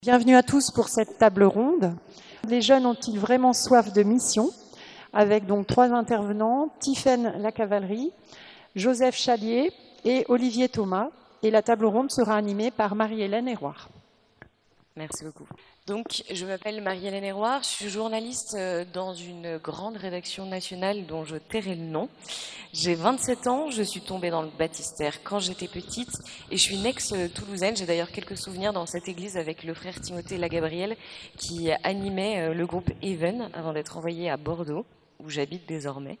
Bienvenue à tous pour cette table ronde. Les jeunes ont-ils vraiment soif de mission? Avec donc 3 intervenants, Tiffaine Lacavalerie, Joseph Chalier et Olivier Thomas. Et la table ronde sera animée par Marie-Hélène Héroard. Merci beaucoup. Donc, je m'appelle Marie-Hélène Héroard, je suis journaliste dans une grande rédaction nationale dont je tairai le nom. J'ai 27 ans, je suis tombée dans le baptistère quand j'étais petite et je suis une ex-toulousaine. J'ai d'ailleurs quelques souvenirs dans cette église avec le frère Timothée Lagabriel qui animait le groupe Even avant d'être envoyé à Bordeaux, où j'habite désormais.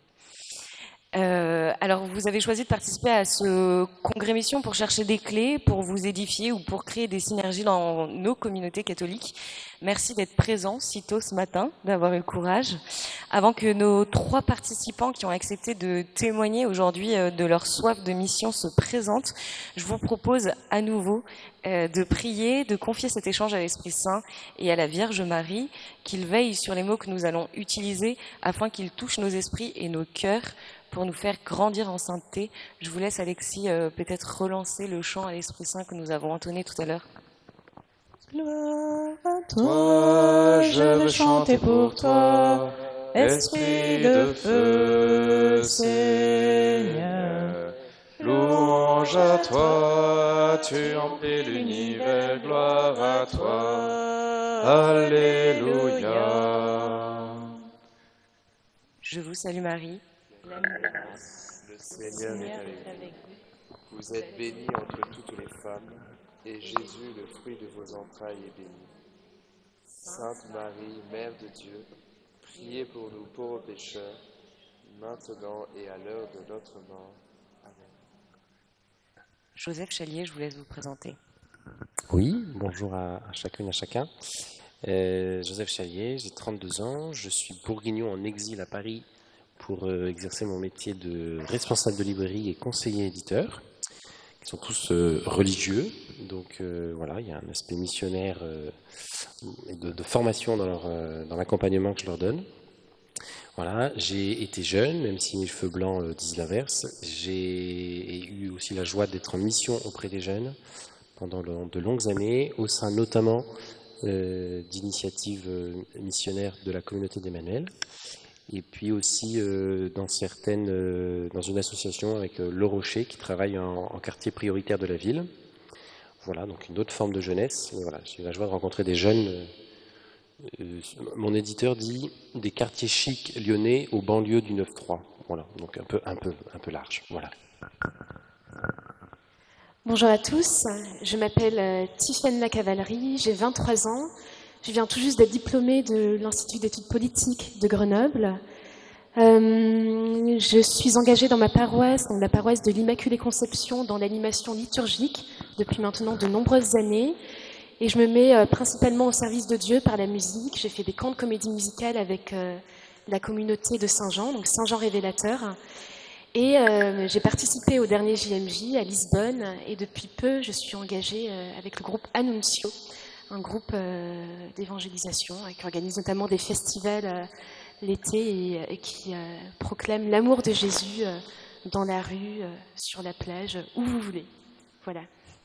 Alors, vous avez choisi de participer à ce congrès mission pour chercher des clés, pour vous édifier ou pour créer des synergies dans nos communautés catholiques. Merci d'être présents si tôt ce matin, d'avoir eu le courage. Avant que nos 3 participants qui ont accepté de témoigner aujourd'hui de leur soif de mission se présentent, je vous propose à nouveau de prier, de confier cet échange à l'Esprit Saint et à la Vierge Marie, qu'il veille sur les mots que nous allons utiliser afin qu'ils touchent nos esprits et nos cœurs pour nous faire grandir en sainteté. Je vous laisse, Alexis, peut-être relancer le chant à l'Esprit Saint que nous avons entonné tout à l'heure. Gloire à toi, je veux chanter pour toi, Esprit de feu, Seigneur. Louange à toi, tu emplis l'univers, gloire à toi, Alléluia. Je vous salue Marie. Le Seigneur est avec vous. Vous êtes bénie entre toutes les femmes, et Jésus, le fruit de vos entrailles, est béni. Sainte Marie, Mère de Dieu, priez pour nous pauvres pécheurs, maintenant et à l'heure de notre mort. Amen. Joseph Chalier, je vous laisse vous présenter. Oui, bonjour à chacune et à chacun. Joseph Chalier, j'ai 32 ans, je suis bourguignon en exil à Paris pour exercer mon métier de responsable de librairie et conseiller éditeur. Ils sont tous religieux, donc voilà, il y a un aspect missionnaire et de formation dans l'accompagnement que je leur donne. Voilà, j'ai été jeune, même si mes cheveux blancs disent l'inverse. J'ai eu aussi la joie d'être en mission auprès des jeunes pendant de longues années, au sein notamment d'initiatives missionnaires de la communauté d'Emmanuel. Et puis aussi dans une association avec Le Rocher qui travaille en quartier prioritaire de la ville. Voilà, donc une autre forme de jeunesse. Mais voilà, j'ai eu la joie de rencontrer des jeunes. Mon éditeur dit des quartiers chics lyonnais aux banlieues du 9-3. Voilà, donc un peu large. Voilà. Bonjour à tous, je m'appelle Tiffaine Lacavalerie, j'ai 23 ans. Je viens tout juste d'être diplômée de l'Institut d'études politiques de Grenoble. Je suis engagée dans ma paroisse, donc la paroisse de l'Immaculée Conception, dans l'animation liturgique depuis maintenant de nombreuses années. Et je me mets principalement au service de Dieu par la musique. J'ai fait des camps de comédie musicale avec la communauté de Saint-Jean, donc Saint-Jean Révélateur. Et j'ai participé au dernier JMJ à Lisbonne. Et depuis peu, je suis engagée avec le groupe Annuncio, un groupe d'évangélisation qui organise notamment des festivals l'été et qui proclame l'amour de Jésus dans la rue, sur la plage, où vous voulez. Voilà.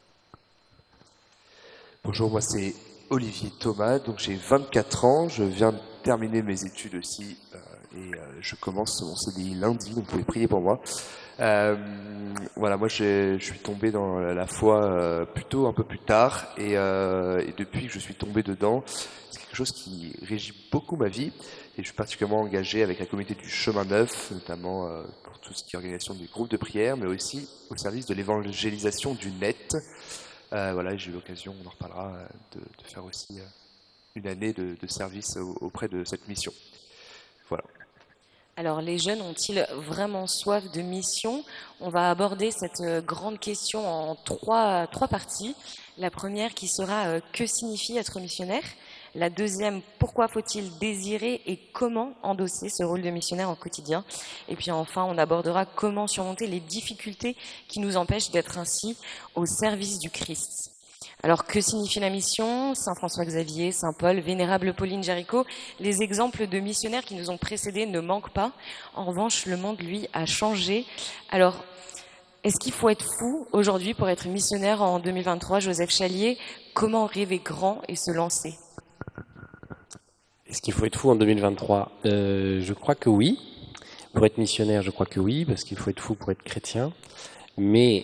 Bonjour, moi c'est Olivier Thomas, donc j'ai 24 ans, je viens de terminer mes études aussi et je commence mon CDI lundi, donc vous pouvez prier pour moi. Voilà, moi je suis tombé dans la foi plutôt un peu plus tard et depuis que je suis tombé dedans, c'est quelque chose qui régit beaucoup ma vie et je suis particulièrement engagé avec la communauté du Chemin Neuf, notamment pour tout ce qui est organisation des groupes de prière, mais aussi au service de l'évangélisation du net. Voilà, j'ai eu l'occasion, on en reparlera, de faire aussi une année de service auprès de cette mission. Voilà. Alors, les jeunes ont-ils vraiment soif de mission? On va aborder cette grande question en trois parties. La première qui sera que signifie être missionnaire? La deuxième, pourquoi faut-il désirer et comment endosser ce rôle de missionnaire au quotidien? Et puis enfin, on abordera comment surmonter les difficultés qui nous empêchent d'être ainsi au service du Christ. Alors, que signifie la mission? Saint François Xavier, Saint Paul, Vénérable Pauline Jaricot, les exemples de missionnaires qui nous ont précédés ne manquent pas. En revanche, le monde, lui, a changé. Alors, Est-ce qu'il faut être fou aujourd'hui pour être missionnaire en 2023, Joseph Chalier? Comment rêver grand et se lancer? Est-ce qu'il faut être fou en 2023? Je crois que oui. Pour être missionnaire, je crois que oui, parce qu'il faut être fou pour être chrétien. Mais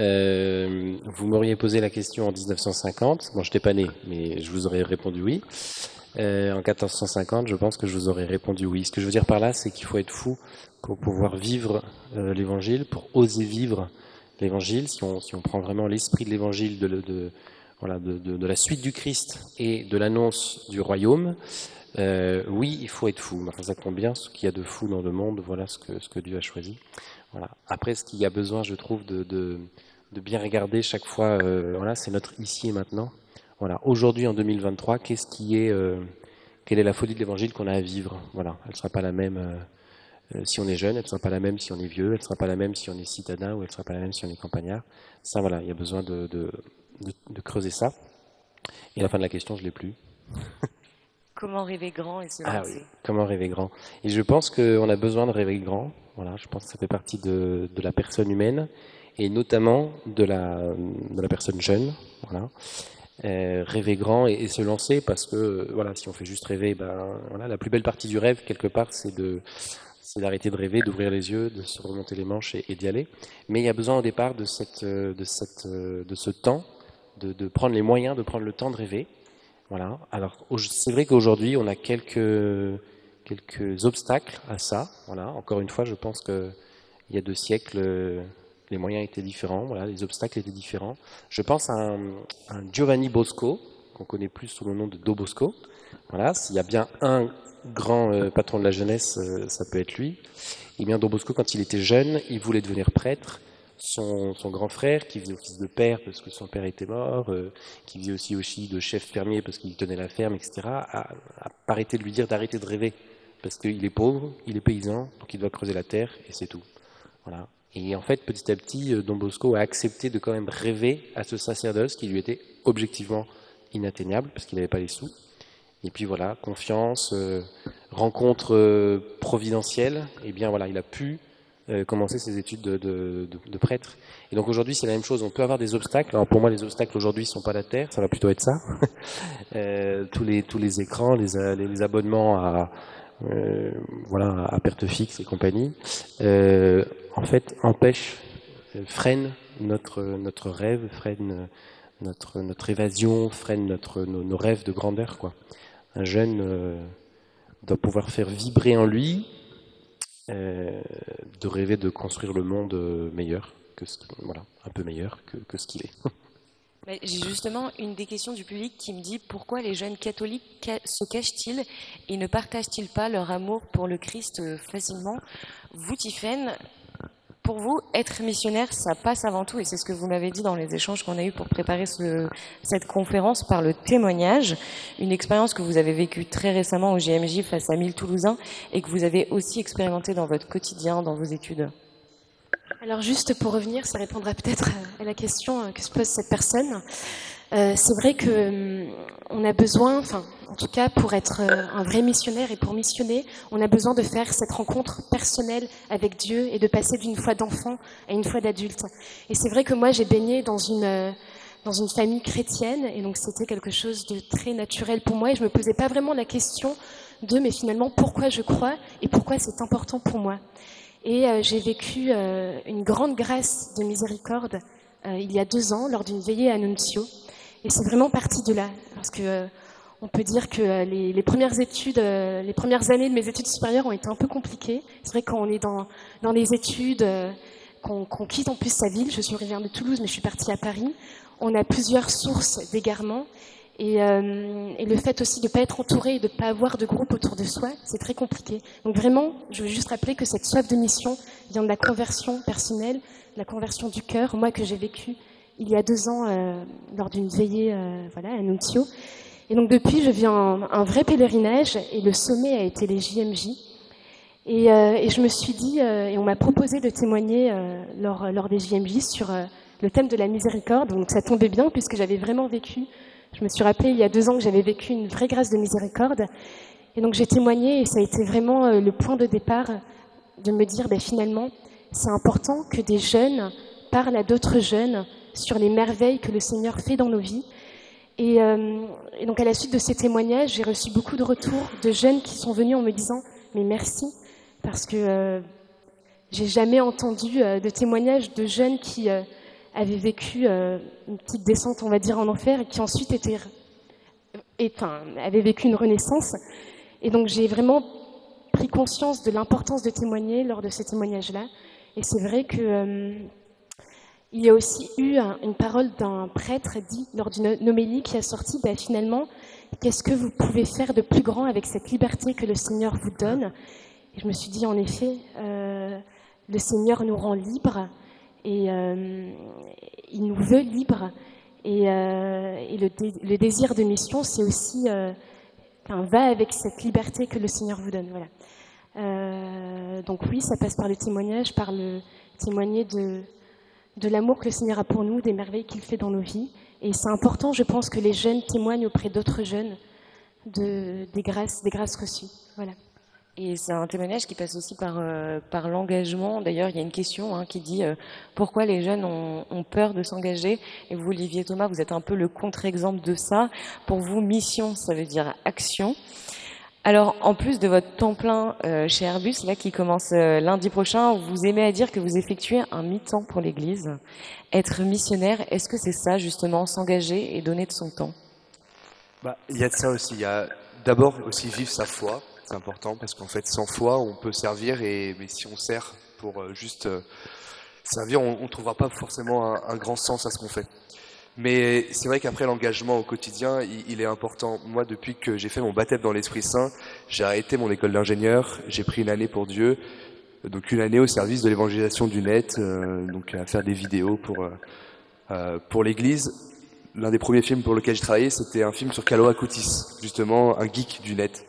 vous m'auriez posé la question en 1950. Bon, je n'étais pas né, mais je vous aurais répondu oui. En 1450, je pense que je vous aurais répondu oui. Ce que je veux dire par là, c'est qu'il faut être fou pour pouvoir vivre l'Évangile, pour oser vivre l'Évangile. Si on prend vraiment l'esprit de l'Évangile, de la suite du Christ et de l'annonce du royaume, oui, il faut être fou. Enfin, ça compte bien ce qu'il y a de fou dans le monde. Voilà ce que Dieu a choisi. Voilà. Après, ce qu'il y a besoin, je trouve, de bien regarder chaque fois, c'est notre ici et maintenant. Voilà. Aujourd'hui, en 2023, quelle est la folie de l'Évangile qu'on a à vivre? Voilà. Elle ne sera pas la même si on est jeune, elle ne sera pas la même si on est vieux, elle ne sera pas la même si on est citadin ou elle ne sera pas la même si on est campagnard. Ça, voilà, il y a besoin de creuser ça. Et à la fin de la question, je ne l'ai plus. Comment rêver grand et se lancer? Ah oui, comment rêver grand. Et je pense qu'on a besoin de rêver grand. Voilà, je pense que ça fait partie de la personne humaine et notamment de la personne jeune. Voilà. Rêver grand et se lancer parce que voilà, si on fait juste rêver, la plus belle partie du rêve quelque part, c'est d'arrêter de rêver, d'ouvrir les yeux, de se remonter les manches et d'y aller. Mais il y a besoin au départ de ce temps, de prendre les moyens, de prendre le temps de rêver. Voilà. Alors, c'est vrai qu'aujourd'hui, on a quelques obstacles à ça. Voilà. Encore une fois, je pense qu'il y a 2 siècles, les moyens étaient différents. Voilà, les obstacles étaient différents. Je pense à un Giovanni Bosco, qu'on connaît plus sous le nom de Do Bosco. Voilà. S'il y a bien un grand patron de la jeunesse, ça peut être lui. Et bien, Don Bosco, quand il était jeune, il voulait devenir prêtre. Son grand frère, qui faisait office de père parce que son père était mort, qui faisait aussi de chef fermier parce qu'il tenait la ferme, etc., a arrêté de lui dire d'arrêter de rêver parce qu'il est pauvre, il est paysan, donc il doit creuser la terre et c'est tout. Voilà. Et en fait, petit à petit, Don Bosco a accepté de quand même rêver à ce sacerdoce qui lui était objectivement inatteignable parce qu'il n'avait pas les sous. Et puis voilà, confiance, rencontre providentielle, et bien voilà, il a pu commencer ses études de prêtre. Et donc aujourd'hui, c'est la même chose. On peut avoir des obstacles. Alors pour moi, les obstacles aujourd'hui ne sont pas la terre, ça va plutôt être ça. Tous les écrans, les abonnements à perte fixe et compagnie, en fait, freinent notre rêve, freinent notre évasion, freinent nos rêves de grandeur, quoi. Un jeune doit pouvoir faire vibrer en lui de rêver de construire le monde meilleur, un peu meilleur que ce qu'il est. J'ai justement une des questions du public qui me dit pourquoi les jeunes catholiques se cachent-ils et ne partagent-ils pas leur amour pour le Christ facilement? Vous, Tiffaine, pour vous, être missionnaire, ça passe avant tout, et c'est ce que vous m'avez dit dans les échanges qu'on a eus pour préparer cette conférence, par le témoignage, une expérience que vous avez vécue très récemment au JMJ face à 1000 Toulousains et que vous avez aussi expérimenté dans votre quotidien, dans vos études. Alors juste pour revenir, ça répondra peut-être à la question que se pose cette personne. C'est vrai qu'on a besoin, en tout cas pour être un vrai missionnaire et pour missionner, on a besoin de faire cette rencontre personnelle avec Dieu et de passer d'une foi d'enfant à une foi d'adulte. Et c'est vrai que moi j'ai baigné dans une famille chrétienne et donc c'était quelque chose de très naturel pour moi et je me posais pas vraiment la question mais finalement pourquoi je crois et pourquoi c'est important pour moi. Et j'ai vécu une grande grâce de miséricorde il y a 2 ans lors d'une veillée à Nuncio. Et c'est vraiment parti de là, parce que on peut dire que les premières années de mes études supérieures ont été un peu compliquées. C'est vrai quand on est dans les études, qu'on quitte en plus sa ville, je suis originaire de Toulouse, mais je suis partie à Paris, on a plusieurs sources d'égarement. Et le fait aussi de ne pas être entouré et de ne pas avoir de groupe autour de soi, c'est très compliqué. Donc vraiment, je veux juste rappeler que cette soif de mission vient de la conversion personnelle, la conversion du cœur, moi que j'ai vécue il y a 2 ans lors d'une veillée à Nuncio. Et donc depuis, je vis un vrai pèlerinage et le sommet a été les JMJ. Et je me suis dit, et on m'a proposé de témoigner lors des JMJ sur le thème de la miséricorde. Donc ça tombait bien puisque j'avais vraiment vécu. Je me suis rappelé il y a 2 ans que j'avais vécu une vraie grâce de miséricorde. Et donc j'ai témoigné et ça a été vraiment le point de départ de me dire finalement c'est important que des jeunes parle à d'autres jeunes sur les merveilles que le Seigneur fait dans nos vies. Et donc à la suite de ces témoignages, j'ai reçu beaucoup de retours de jeunes qui sont venus en me disant « mais merci », parce que j'ai jamais entendu de témoignages de jeunes qui avaient vécu une petite descente, on va dire, en enfer, et qui ensuite avaient vécu une renaissance. Et donc j'ai vraiment pris conscience de l'importance de témoigner lors de ces témoignages-là. Et c'est vrai que il y a aussi eu une parole d'un prêtre dit lors d'une homélie qui a sorti finalement, qu'est-ce que vous pouvez faire de plus grand avec cette liberté que le Seigneur vous donne? Et je me suis dit, en effet, le Seigneur nous rend libres et il nous veut libres. Et le désir de mission, c'est aussi va avec cette liberté que le Seigneur vous donne. Voilà. Donc oui, ça passe par le témoignage, par le témoigner de l'amour que le Seigneur a pour nous, des merveilles qu'il fait dans nos vies. Et c'est important, je pense, que les jeunes témoignent auprès d'autres jeunes des grâces reçues. Voilà. Et c'est un témoignage qui passe aussi par l'engagement. D'ailleurs, il y a une question qui dit pourquoi les jeunes ont peur de s'engager. Et vous, Olivier Thomas, vous êtes un peu le contre-exemple de ça. Pour vous, mission, ça veut dire action. Alors, en plus de votre temps plein chez Airbus, là, qui commence lundi prochain, vous aimez à dire que vous effectuez un mi-temps pour l'Église. Être missionnaire, est-ce que c'est ça, justement, s'engager et donner de son temps? Il y a de ça aussi. Il y a d'abord aussi vivre sa foi. C'est important parce qu'en fait, sans foi, on peut servir, mais si on sert pour juste servir, on ne trouvera pas forcément un grand sens à ce qu'on fait. Mais c'est vrai qu'après, l'engagement au quotidien, il est important. Moi, depuis que j'ai fait mon baptême dans l'Esprit Saint, j'ai arrêté mon école d'ingénieur, j'ai pris une année pour Dieu, donc une année au service de l'évangélisation du net, donc à faire des vidéos pour l'Église. L'un des premiers films pour lequel j'ai travaillé, c'était un film sur Kalo Akutis, justement un geek du net.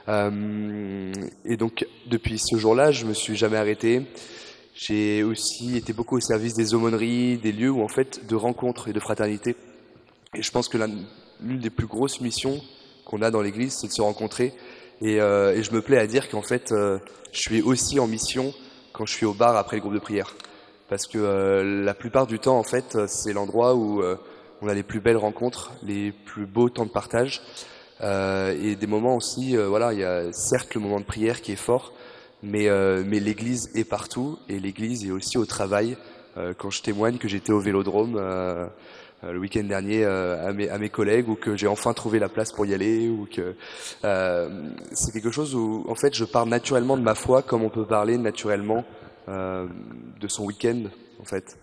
Et donc, depuis ce jour-là, je me suis jamais arrêté. J'ai aussi été beaucoup au service des aumôneries, des lieux où en fait de rencontres et de fraternité. Et je pense que l'une des plus grosses missions qu'on a dans l'Église, c'est de se rencontrer. Et je me plais à dire qu'en fait, je suis aussi en mission quand je suis au bar après le groupe de prière, parce que la plupart du temps, en fait, c'est l'endroit où on a les plus belles rencontres, les plus beaux temps de partage, et des moments aussi. Voilà, il y a certes le moment de prière qui est fort. Mais l'Église est partout, et l'Église est aussi au travail. Quand je témoigne que j'étais au Vélodrome le week-end dernier à mes collègues, ou que j'ai enfin trouvé la place pour y aller, ou que c'est quelque chose où en fait je parle naturellement de ma foi, comme on peut parler naturellement de son week-end en fait.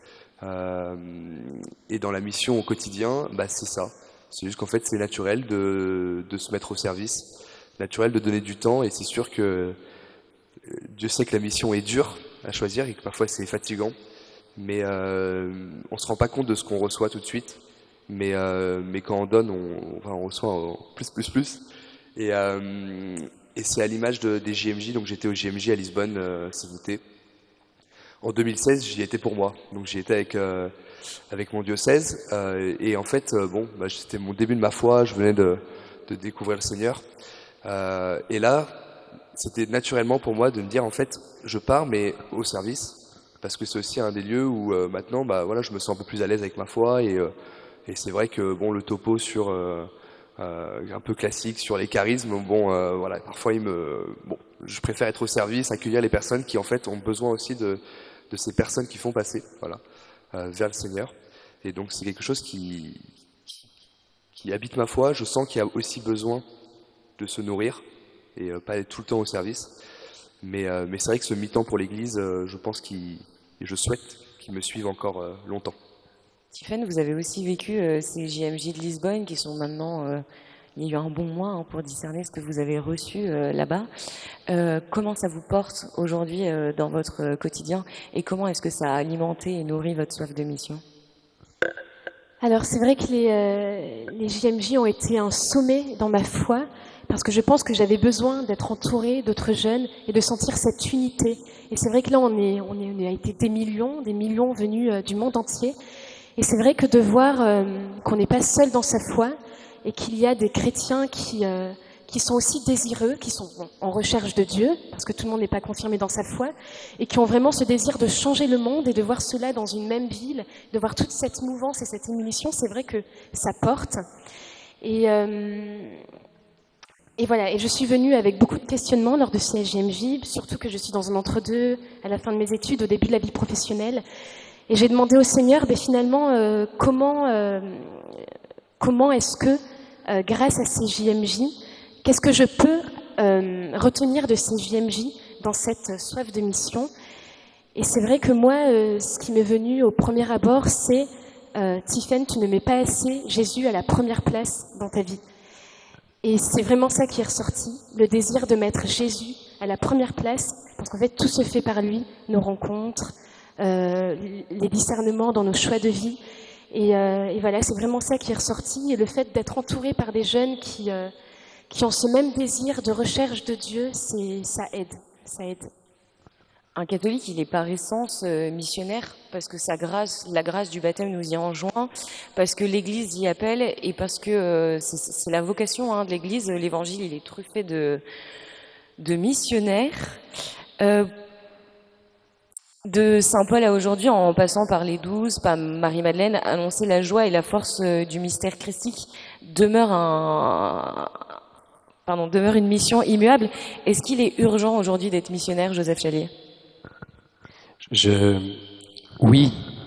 Et dans la mission au quotidien, c'est ça. C'est juste qu'en fait c'est naturel de se mettre au service, naturel de donner du temps, et c'est sûr que Dieu sait que la mission est dure à choisir et que parfois c'est fatigant, mais on se rend pas compte de ce qu'on reçoit tout de suite. Mais quand on donne, on reçoit plus. Et c'est à l'image des JMJ. Donc j'étais au JMJ à Lisbonne cet été. En 2016, j'y étais pour moi. Donc j'y étais avec mon diocèse. Et en fait, c'était mon début de ma foi. Je venais de découvrir le Seigneur. Et là, c'était naturellement pour moi de me dire, en fait, je pars, mais au service, parce que c'est aussi un des lieux où maintenant, je me sens un peu plus à l'aise avec ma foi, et c'est vrai que le topo sur un peu classique sur les charismes, parfois je préfère être au service, accueillir les personnes qui en fait ont besoin aussi de ces personnes qui font passer, vers le Seigneur. Et donc c'est quelque chose qui habite ma foi. Je sens qu'il y a aussi besoin de se nourrir et pas être tout le temps au service. Mais c'est vrai que ce mi-temps pour l'Église, je pense et je souhaite qu'il me suive encore longtemps. Tiffany, vous avez aussi vécu ces JMJ de Lisbonne qui sont maintenant... il y a eu un bon mois pour discerner ce que vous avez reçu là-bas. Comment ça vous porte aujourd'hui dans votre quotidien, et comment est-ce que ça a alimenté et nourri votre soif de mission? Alors c'est vrai que les JMJ ont été un sommet dans ma foi, parce que je pense que j'avais besoin d'être entourée d'autres jeunes et de sentir cette unité. Et c'est vrai que là, on a été des millions venus du monde entier. Et c'est vrai que de voir qu'on n'est pas seul dans sa foi, et qu'il y a des chrétiens qui qui sont aussi désireux, qui sont en recherche de Dieu, parce que tout le monde n'est pas confirmé dans sa foi, et qui ont vraiment ce désir de changer le monde et de voir cela dans une même ville, de voir toute cette mouvance et cette émulsion. C'est vrai que ça porte. Et voilà, et je suis venue avec beaucoup de questionnements lors de CSJMJ, surtout que je suis dans un entre-deux, à la fin de mes études, au début de la vie professionnelle. Et j'ai demandé au Seigneur, finalement, comment est-ce que, grâce à CSJMJ, qu'est-ce que je peux retenir de CSJMJ dans cette soif de mission? Et c'est vrai que moi, ce qui m'est venu au premier abord, c'est Tiffaine, tu ne mets pas assez Jésus à la première place dans ta vie. Et c'est vraiment ça qui est ressorti, le désir de mettre Jésus à la première place, parce qu'en fait, tout se fait par lui, nos rencontres, les discernements dans nos choix de vie. Et voilà, c'est vraiment ça qui est ressorti. Et le fait d'être entouré par des jeunes qui ont ce même désir de recherche de Dieu, ça aide. Un catholique, il est par essence missionnaire, parce que la grâce du baptême nous y enjoint, parce que l'Église y appelle, et parce que c'est la vocation de l'Église. L'Évangile, il est truffé de missionnaires. De Saint Paul à aujourd'hui, en passant par les 12, par Marie-Madeleine, annoncer la joie et la force du mystère christique demeure une mission immuable. Est-ce qu'il est urgent aujourd'hui d'être missionnaire, Joseph Chalier? Oui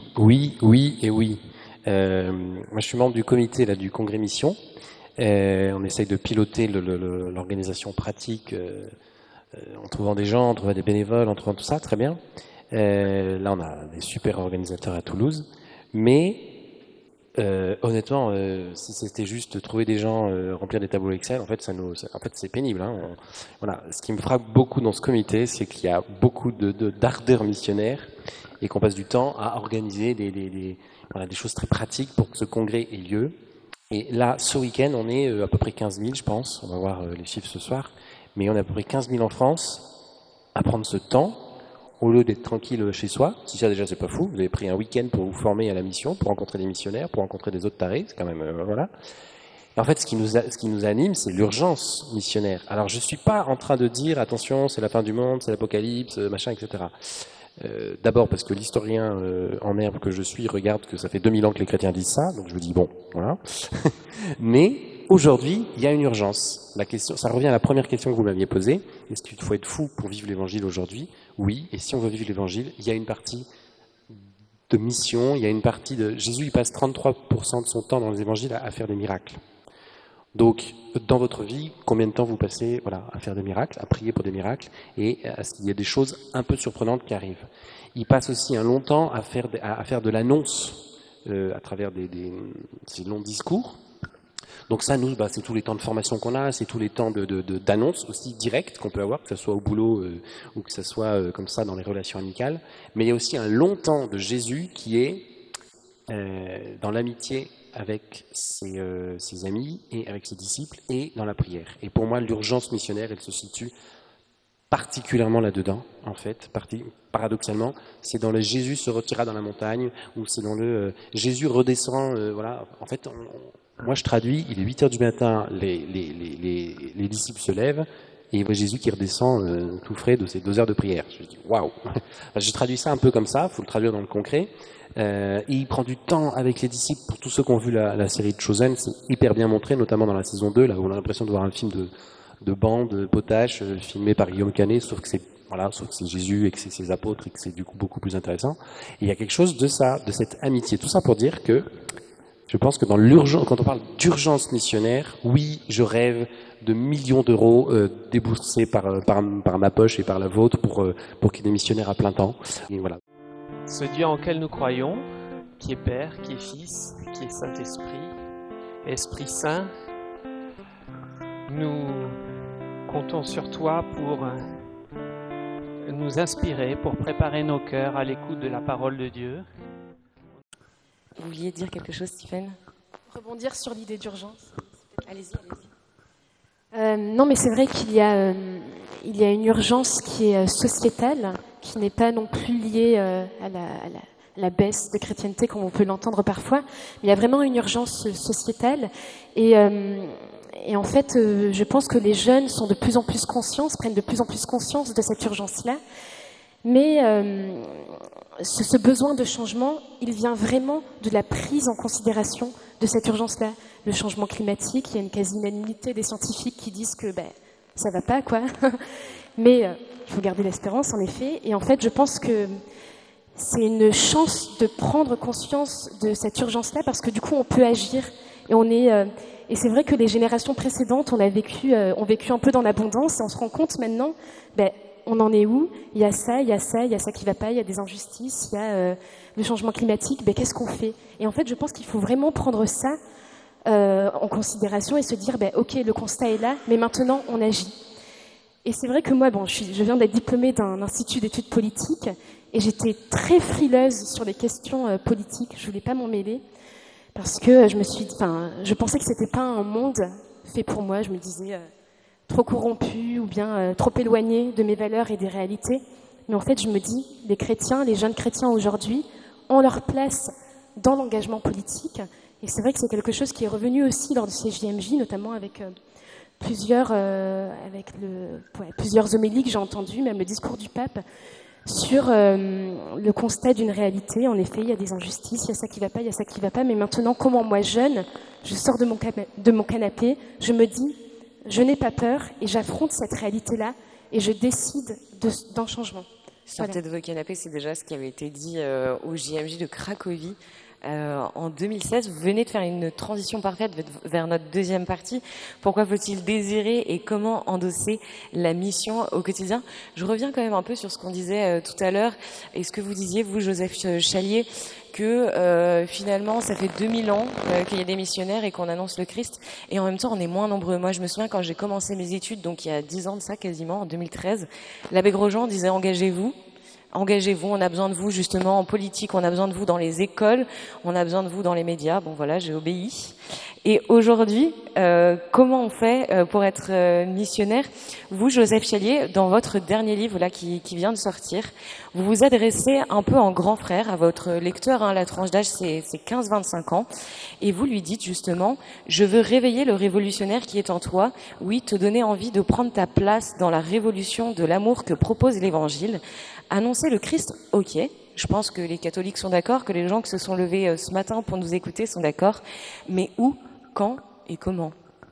et oui. Moi, je suis membre du comité du Congrès Mission. On essaye de piloter l'organisation pratique en trouvant des gens, en trouvant des bénévoles, en trouvant tout ça, très bien. Là, on a des super organisateurs à Toulouse. Mais honnêtement, si c'était juste trouver des gens, remplir des tableaux Excel, en fait, c'est pénible. Voilà. Ce qui me frappe beaucoup dans ce comité, c'est qu'il y a beaucoup d'ardeur missionnaire et qu'on passe du temps à organiser des choses très pratiques pour que ce congrès ait lieu. Et là, ce week-end, on est à peu près 15 000, je pense. On va voir les chiffres ce soir. Mais on est à peu près 15 000 en France à prendre ce temps au lieu d'être tranquille chez soi. Si ça, déjà, c'est pas fou. Vous avez pris un week-end pour vous former à la mission, pour rencontrer des missionnaires, pour rencontrer des autres tarés. C'est quand même... voilà. Et en fait, ce qui nous anime, c'est l'urgence missionnaire. Alors, je suis pas en train de dire, attention, c'est la fin du monde, c'est l'apocalypse, machin, etc. D'abord parce que l'historien en herbe que je suis regarde que ça fait 2000 ans que les chrétiens disent ça, donc je me dis, bon, voilà. Mais aujourd'hui, il y a une urgence. La question, ça revient à la première question que vous m'aviez posée. Est-ce qu'il faut être fou pour vivre l'évangile aujourd'hui? Oui, et si on veut vivre l'évangile, il y a une partie de mission, il y a une partie de... Jésus, il passe 33% de son temps dans les évangiles à faire des miracles. Donc, dans votre vie, combien de temps vous passez à faire des miracles, à prier pour des miracles, et à ce qu'il y ait des choses un peu surprenantes qui arrivent. Il passe aussi un long temps à faire de l'annonce à travers ces longs discours. Donc ça, nous, c'est tous les temps de formation qu'on a, c'est tous les temps d'annonce aussi directe qu'on peut avoir, que ce soit au boulot ou que ce soit comme ça dans les relations amicales. Mais il y a aussi un long temps de Jésus qui est dans l'amitié avec ses amis et avec ses disciples et dans la prière. Et pour moi, l'urgence missionnaire, elle se situe particulièrement là-dedans, en fait, paradoxalement. C'est dans le Jésus se retira dans la montagne, ou c'est dans le Jésus redescend, En fait, moi je traduis, il est 8h du matin, les disciples se lèvent, et il voit Jésus qui redescend tout frais de ses 2 heures de prière. Je dis, waouh! Je traduis ça un peu comme ça, il faut le traduire dans le concret. Et il prend du temps avec les disciples. Pour tous ceux qui ont vu la série de Chosen, c'est hyper bien montré, notamment dans la saison 2, là où on a l'impression de voir un film de bande, potache, filmé par Guillaume Canet, sauf que c'est Jésus et que c'est ses apôtres et que c'est du coup beaucoup plus intéressant. Et il y a quelque chose de ça, de cette amitié. Tout ça pour dire que je pense que quand on parle d'urgence missionnaire, oui, je rêve de millions d'euros déboursés par ma poche et par la vôtre pour qu'il y ait des missionnaires à plein temps. Et voilà. Ce Dieu en lequel nous croyons, qui est Père, qui est Fils, qui est Saint-Esprit, Esprit Saint, nous comptons sur toi pour nous inspirer, pour préparer nos cœurs à l'écoute de la parole de Dieu. Vous vouliez dire quelque chose, Tiffaine? Rebondir sur l'idée d'urgence. Allez-y. Non, mais c'est vrai qu'il y a une urgence qui est sociétale, qui n'est pas non plus liée à la baisse de chrétienté, comme on peut l'entendre parfois. Mais il y a vraiment une urgence sociétale. Et en fait, je pense que les jeunes sont de plus en plus conscients, prennent de plus en plus conscience de cette urgence-là. Mais ce besoin de changement, il vient vraiment de la prise en considération de cette urgence-là. Le changement climatique, il y a une quasi-unanimité des scientifiques qui disent que ça va pas, quoi. Mais il faut garder l'espérance, en effet. Et en fait, je pense que c'est une chance de prendre conscience de cette urgence-là parce que du coup, on peut agir. Et c'est vrai que les générations précédentes, ont vécu un peu dans l'abondance et on se rend compte maintenant, on en est où? Il y a ça, il y a ça, il y a ça qui va pas, il y a des injustices, il y a le changement climatique, qu'est-ce qu'on fait? Et en fait, je pense qu'il faut vraiment prendre ça en considération et se dire, ok, le constat est là, mais maintenant, on agit. Et c'est vrai que moi, je viens d'être diplômée d'un institut d'études politiques et j'étais très frileuse sur les questions politiques, je voulais pas m'en mêler parce que je pensais que c'était pas un monde fait pour moi, je me disais... trop corrompu ou bien trop éloigné de mes valeurs et des réalités. Mais en fait, je me dis, les chrétiens, les jeunes chrétiens aujourd'hui, ont leur place dans l'engagement politique. Et c'est vrai que c'est quelque chose qui est revenu aussi lors de ces JMJ, notamment avec plusieurs homélies que j'ai entendues, même le discours du pape, sur le constat d'une réalité. En effet, il y a des injustices, il y a ça qui ne va pas, il y a ça qui ne va pas. Mais maintenant, comment moi, jeune, je sors de mon canapé, je me dis... je n'ai pas peur et j'affronte cette réalité-là et je décide d'un changement. Sortez de vos canapés, c'est déjà ce qui avait été dit au JMJ de Cracovie en 2016. Vous venez de faire une transition parfaite vers notre deuxième partie. Pourquoi faut-il désirer et comment endosser la mission au quotidien? Je reviens quand même un peu sur ce qu'on disait tout à l'heure et ce que vous disiez, vous, Joseph Chalier, que finalement, ça fait 2000 ans qu'il y a des missionnaires et qu'on annonce le Christ. Et en même temps, on est moins nombreux. Moi, je me souviens quand j'ai commencé mes études, donc il y a 10 ans de ça quasiment, en 2013, l'abbé Grosjean disait « Engagez-vous ». Engagez-vous, on a besoin de vous justement en politique, on a besoin de vous dans les écoles, on a besoin de vous dans les médias. Bon voilà, j'ai obéi. Et aujourd'hui, comment on fait pour être missionnaire? Vous, Joseph Chalier, dans votre dernier livre là qui vient de sortir, vous vous adressez un peu en grand frère à votre lecteur, la tranche d'âge c'est 15-25 ans, et vous lui dites justement, je veux réveiller le révolutionnaire qui est en toi, oui, te donner envie de prendre ta place dans la révolution de l'amour que propose l'Évangile. Annoncer le Christ, ok, je pense que les catholiques sont d'accord, que les gens qui se sont levés ce matin pour nous écouter sont d'accord, mais où, quand et comment?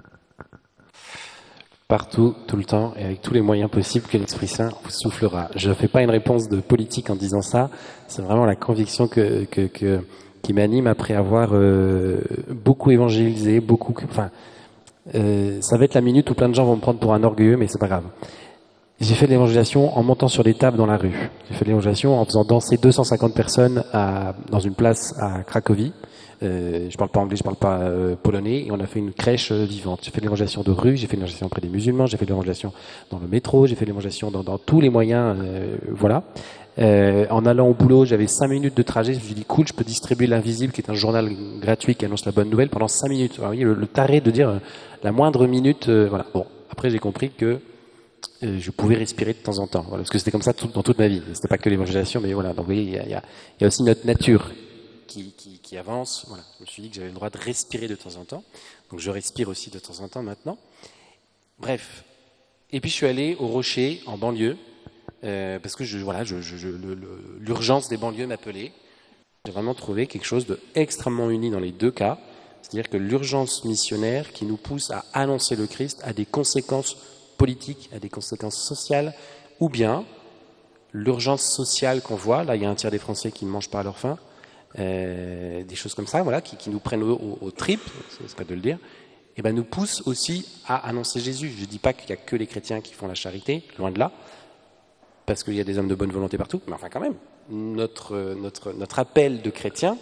Partout, tout le temps, et avec tous les moyens possibles que l'Esprit Saint vous soufflera. Je ne fais pas une réponse de politique en disant ça, c'est vraiment la conviction qui m'anime après avoir beaucoup évangélisé, ça va être la minute où plein de gens vont me prendre pour un orgueilleux, mais c'est pas grave. J'ai fait de l'évangélisation en montant sur des tables dans la rue. J'ai fait de l'évangélisation en faisant danser 250 personnes dans une place à Cracovie. Je parle pas anglais, je parle pas polonais, et on a fait une crèche vivante. J'ai fait de l'évangélisation de rue, j'ai fait de l'évangélisation auprès des musulmans, j'ai fait de l'évangélisation dans le métro, j'ai fait de l'évangélisation dans tous les moyens, voilà. En allant au boulot, j'avais 5 minutes de trajet, je me suis dit cool, je peux distribuer l'Invisible, qui est un journal gratuit qui annonce la bonne nouvelle pendant 5 minutes. Alors, vous voyez, le taré de dire la moindre minute, voilà. Bon, après j'ai compris que je pouvais respirer de temps en temps, voilà, parce que c'était comme ça dans toute ma vie. C'était pas que l'évangélisation, mais voilà. Donc vous voyez, il y a aussi notre nature qui avance. Voilà. Je me suis dit que j'avais le droit de respirer de temps en temps, donc je respire aussi de temps en temps maintenant. Bref. Et puis je suis allé au Rocher, en banlieue, parce que l'urgence des banlieues m'appelait. J'ai vraiment trouvé quelque chose d'extrêmement uni dans les deux cas, c'est-à-dire que l'urgence missionnaire qui nous pousse à annoncer le Christ a des conséquences politiques, a des conséquences sociales, ou bien l'urgence sociale qu'on voit, là il y a un tiers des Français qui ne mangent pas à leur faim, des choses comme ça, voilà, qui nous prennent aux tripes, c'est pas de le dire, et ben nous pousse aussi à annoncer Jésus. Je ne dis pas qu'il n'y a que les chrétiens qui font la charité, loin de là, parce qu'il y a des hommes de bonne volonté partout, mais enfin quand même, notre appel de chrétien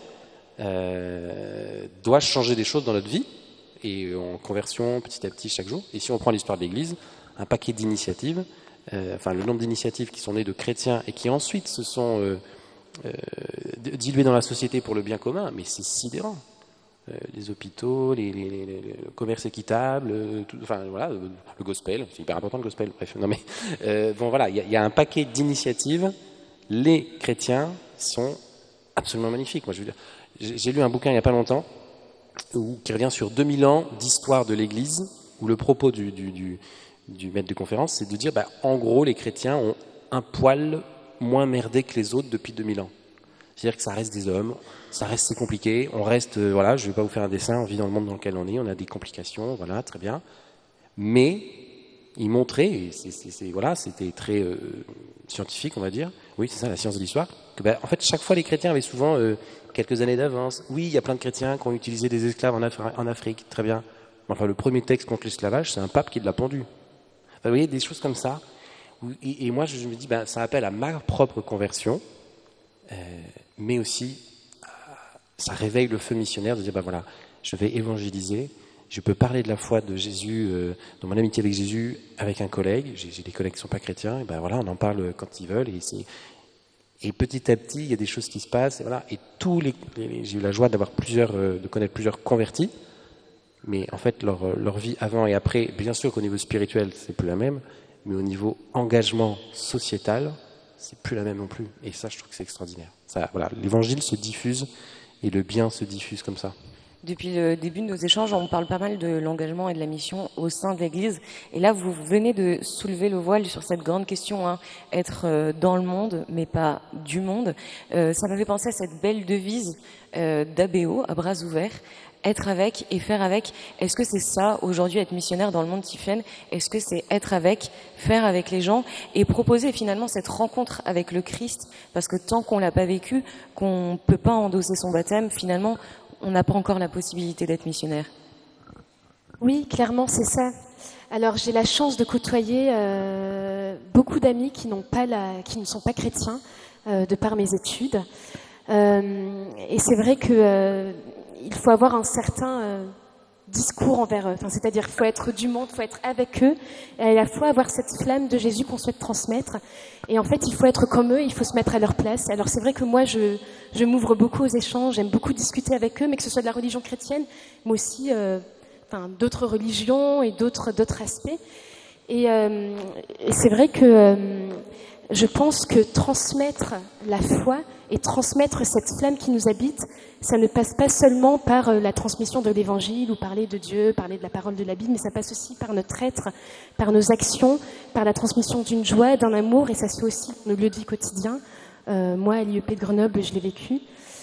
doit changer des choses dans notre vie, et en conversion petit à petit chaque jour. Et si on prend l'histoire de l'Église, un paquet d'initiatives, le nombre d'initiatives qui sont nées de chrétiens et qui ensuite se sont diluées dans la société pour le bien commun, mais c'est sidérant. Les hôpitaux, le commerce équitable, le gospel, c'est hyper important le gospel, bref, non mais il y a un paquet d'initiatives. Les chrétiens sont absolument magnifiques. Moi, je veux dire, j'ai lu un bouquin il n'y a pas longtemps qui revient sur 2000 ans d'histoire de l'Église, où le propos du maître de conférence, c'est de dire, en gros, les chrétiens ont un poil moins merdé que les autres depuis 2000 ans. C'est-à-dire que ça reste des hommes, ça reste c'est compliqué, on reste, voilà, je ne vais pas vous faire un dessin, on vit dans le monde dans lequel on est, on a des complications, voilà, très bien. Mais il montrait, et voilà, c'était très scientifique, on va dire, oui, c'est ça, la science de l'histoire, que en fait, chaque fois, les chrétiens avaient souvent quelques années d'avance. Oui, il y a plein de chrétiens qui ont utilisé des esclaves en Afrique, très bien. Enfin, le premier texte contre l'esclavage, c'est un pape qui l'a pendu. Enfin, vous voyez, des choses comme ça. Et moi, je me dis, ça appelle à ma propre conversion, mais aussi, ça réveille le feu missionnaire de dire, voilà, je vais évangéliser, je peux parler de la foi de Jésus, de mon amitié avec Jésus, avec un collègue. J'ai des collègues qui ne sont pas chrétiens, et voilà, on en parle quand ils veulent, et petit à petit, il y a des choses qui se passent, et voilà, et j'ai eu la joie de connaître plusieurs convertis, mais en fait, leur vie avant et après, bien sûr qu'au niveau spirituel, c'est plus la même, mais au niveau engagement sociétal, c'est plus la même non plus. Et ça, je trouve que c'est extraordinaire. Ça, voilà, l'évangile se diffuse et le bien se diffuse comme ça. Depuis le début de nos échanges, on parle pas mal de l'engagement et de la mission au sein de l'Église. Et là, vous venez de soulever le voile sur cette grande question, être dans le monde, mais pas du monde. Ça m'avait pensé à cette belle devise d'ABO, à bras ouverts. Être avec et faire avec. Est-ce que c'est ça, aujourd'hui, être missionnaire dans le monde Tiphaine? Est-ce que c'est être avec, faire avec les gens et proposer finalement cette rencontre avec le Christ? Parce que tant qu'on l'a pas vécu, qu'on peut pas endosser son baptême, finalement, on n'a pas encore la possibilité d'être missionnaire. Oui, clairement, c'est ça. Alors, j'ai la chance de côtoyer beaucoup d'amis qui ne sont pas chrétiens, de par mes études. Et c'est vrai que il faut avoir un certain discours envers eux. C'est-à-dire qu'il faut être du monde, il faut être avec eux, et à la fois avoir cette flamme de Jésus qu'on souhaite transmettre. Et en fait, il faut être comme eux, il faut se mettre à leur place. Alors c'est vrai que moi, je m'ouvre beaucoup aux échanges, j'aime beaucoup discuter avec eux, mais que ce soit de la religion chrétienne, mais aussi d'autres religions et d'autres aspects. Et c'est vrai que je pense que transmettre la foi et transmettre cette flamme qui nous habite, ça ne passe pas seulement par la transmission de l'évangile ou parler de Dieu, parler de la parole de la Bible, mais ça passe aussi par notre être, par nos actions, par la transmission d'une joie, d'un amour, et ça se fait aussi dans nos lieux de vie quotidien. Moi, à l'IEP de Grenoble, je l'ai vécu.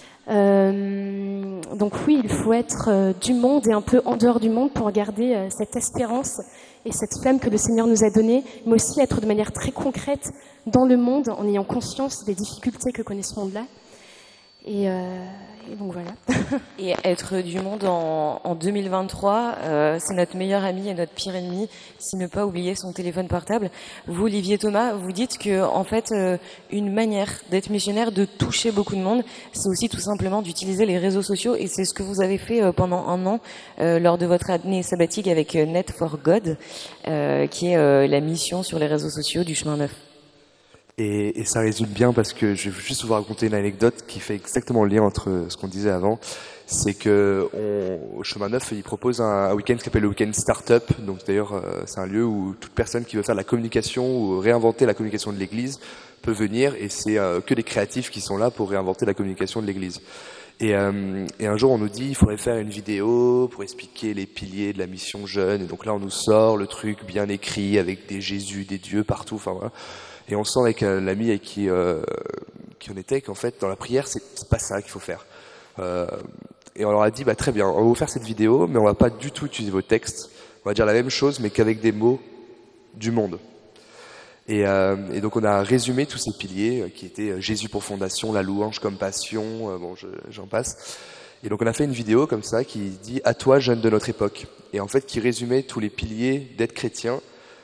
Donc oui, il faut être du monde et un peu en dehors du monde pour garder cette espérance et cette flamme que le Seigneur nous a donnée, mais aussi être de manière très concrète dans le monde en ayant conscience des difficultés que connaît ce monde-là. Et donc voilà. Et être du monde en 2023, c'est notre meilleur ami et notre pire ennemi, si ne pas oublier son téléphone portable. Vous, Olivier Thomas, vous dites que en fait, une manière d'être missionnaire, de toucher beaucoup de monde, c'est aussi tout simplement d'utiliser les réseaux sociaux, et c'est ce que vous avez fait pendant 1 an lors de votre année sabbatique avec Net for God, qui est la mission sur les réseaux sociaux du Chemin Neuf. Et ça résume bien parce que je vais juste vous raconter une anecdote qui fait exactement le lien entre ce qu'on disait avant. C'est que au Chemin Neuf, ils proposent un week-end qui s'appelle le week-end Startup. Donc d'ailleurs, c'est un lieu où toute personne qui veut faire de la communication ou réinventer la communication de l'Église peut venir. Et c'est que des créatifs qui sont là pour réinventer la communication de l'Église. Et un jour, on nous dit il faudrait faire une vidéo pour expliquer les piliers de la mission jeune. Et donc là, on nous sort le truc bien écrit avec des Jésus, des dieux partout. Enfin voilà. Et on sent avec l'ami avec qui on était qu'en fait, dans la prière, c'est pas ça qu'il faut faire. Et on leur a dit, très bien, on va vous faire cette vidéo, mais on va pas du tout utiliser vos textes. On va dire la même chose, mais qu'avec des mots du monde. Et donc on a résumé tous ces piliers qui étaient Jésus pour fondation, la louange comme passion, j'en passe. Et donc on a fait une vidéo comme ça qui dit « À toi, jeune de notre époque ». Et en fait, qui résumait tous les piliers d'être chrétien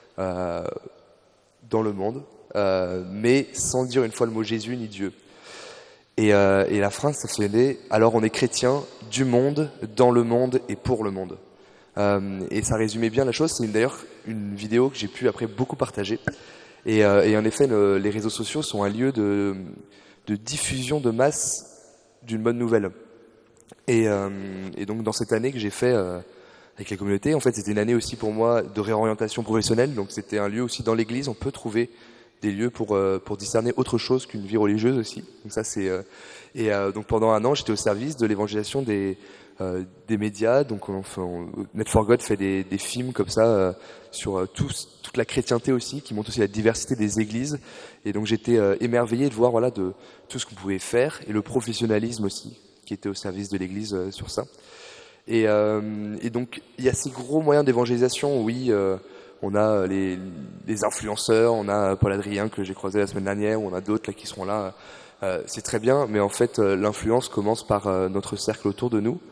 dans le monde. Mais sans dire une fois le mot Jésus ni Dieu. Et la phrase, ça faisait « Alors on est chrétien du monde, dans le monde et pour le monde ». Et ça résumait bien la chose. C'est d'ailleurs une vidéo que j'ai pu après beaucoup partager. Et en effet, les réseaux sociaux sont un lieu de diffusion de masse d'une bonne nouvelle. Et donc dans cette année que j'ai fait avec la communauté, en fait c'était une année aussi pour moi de réorientation professionnelle. Donc c'était un lieu aussi dans l'église, on peut trouver des lieux pour discerner autre chose qu'une vie religieuse aussi. Donc ça c'est donc pendant 1 an j'étais au service de l'évangélisation des médias. Donc Net4God fait des films comme ça sur toute la chrétienté aussi, qui montre aussi la diversité des églises. Et donc j'étais émerveillé de voir voilà, de tout ce qu'on pouvait faire et le professionnalisme aussi qui était au service de l'église sur ça. Et donc il y a ces gros moyens d'évangélisation, oui. On a les influenceurs, on a Paul Adrien que j'ai croisé la semaine dernière, on a d'autres là qui seront là. C'est très bien, mais en fait l'influence commence par notre cercle autour de nous.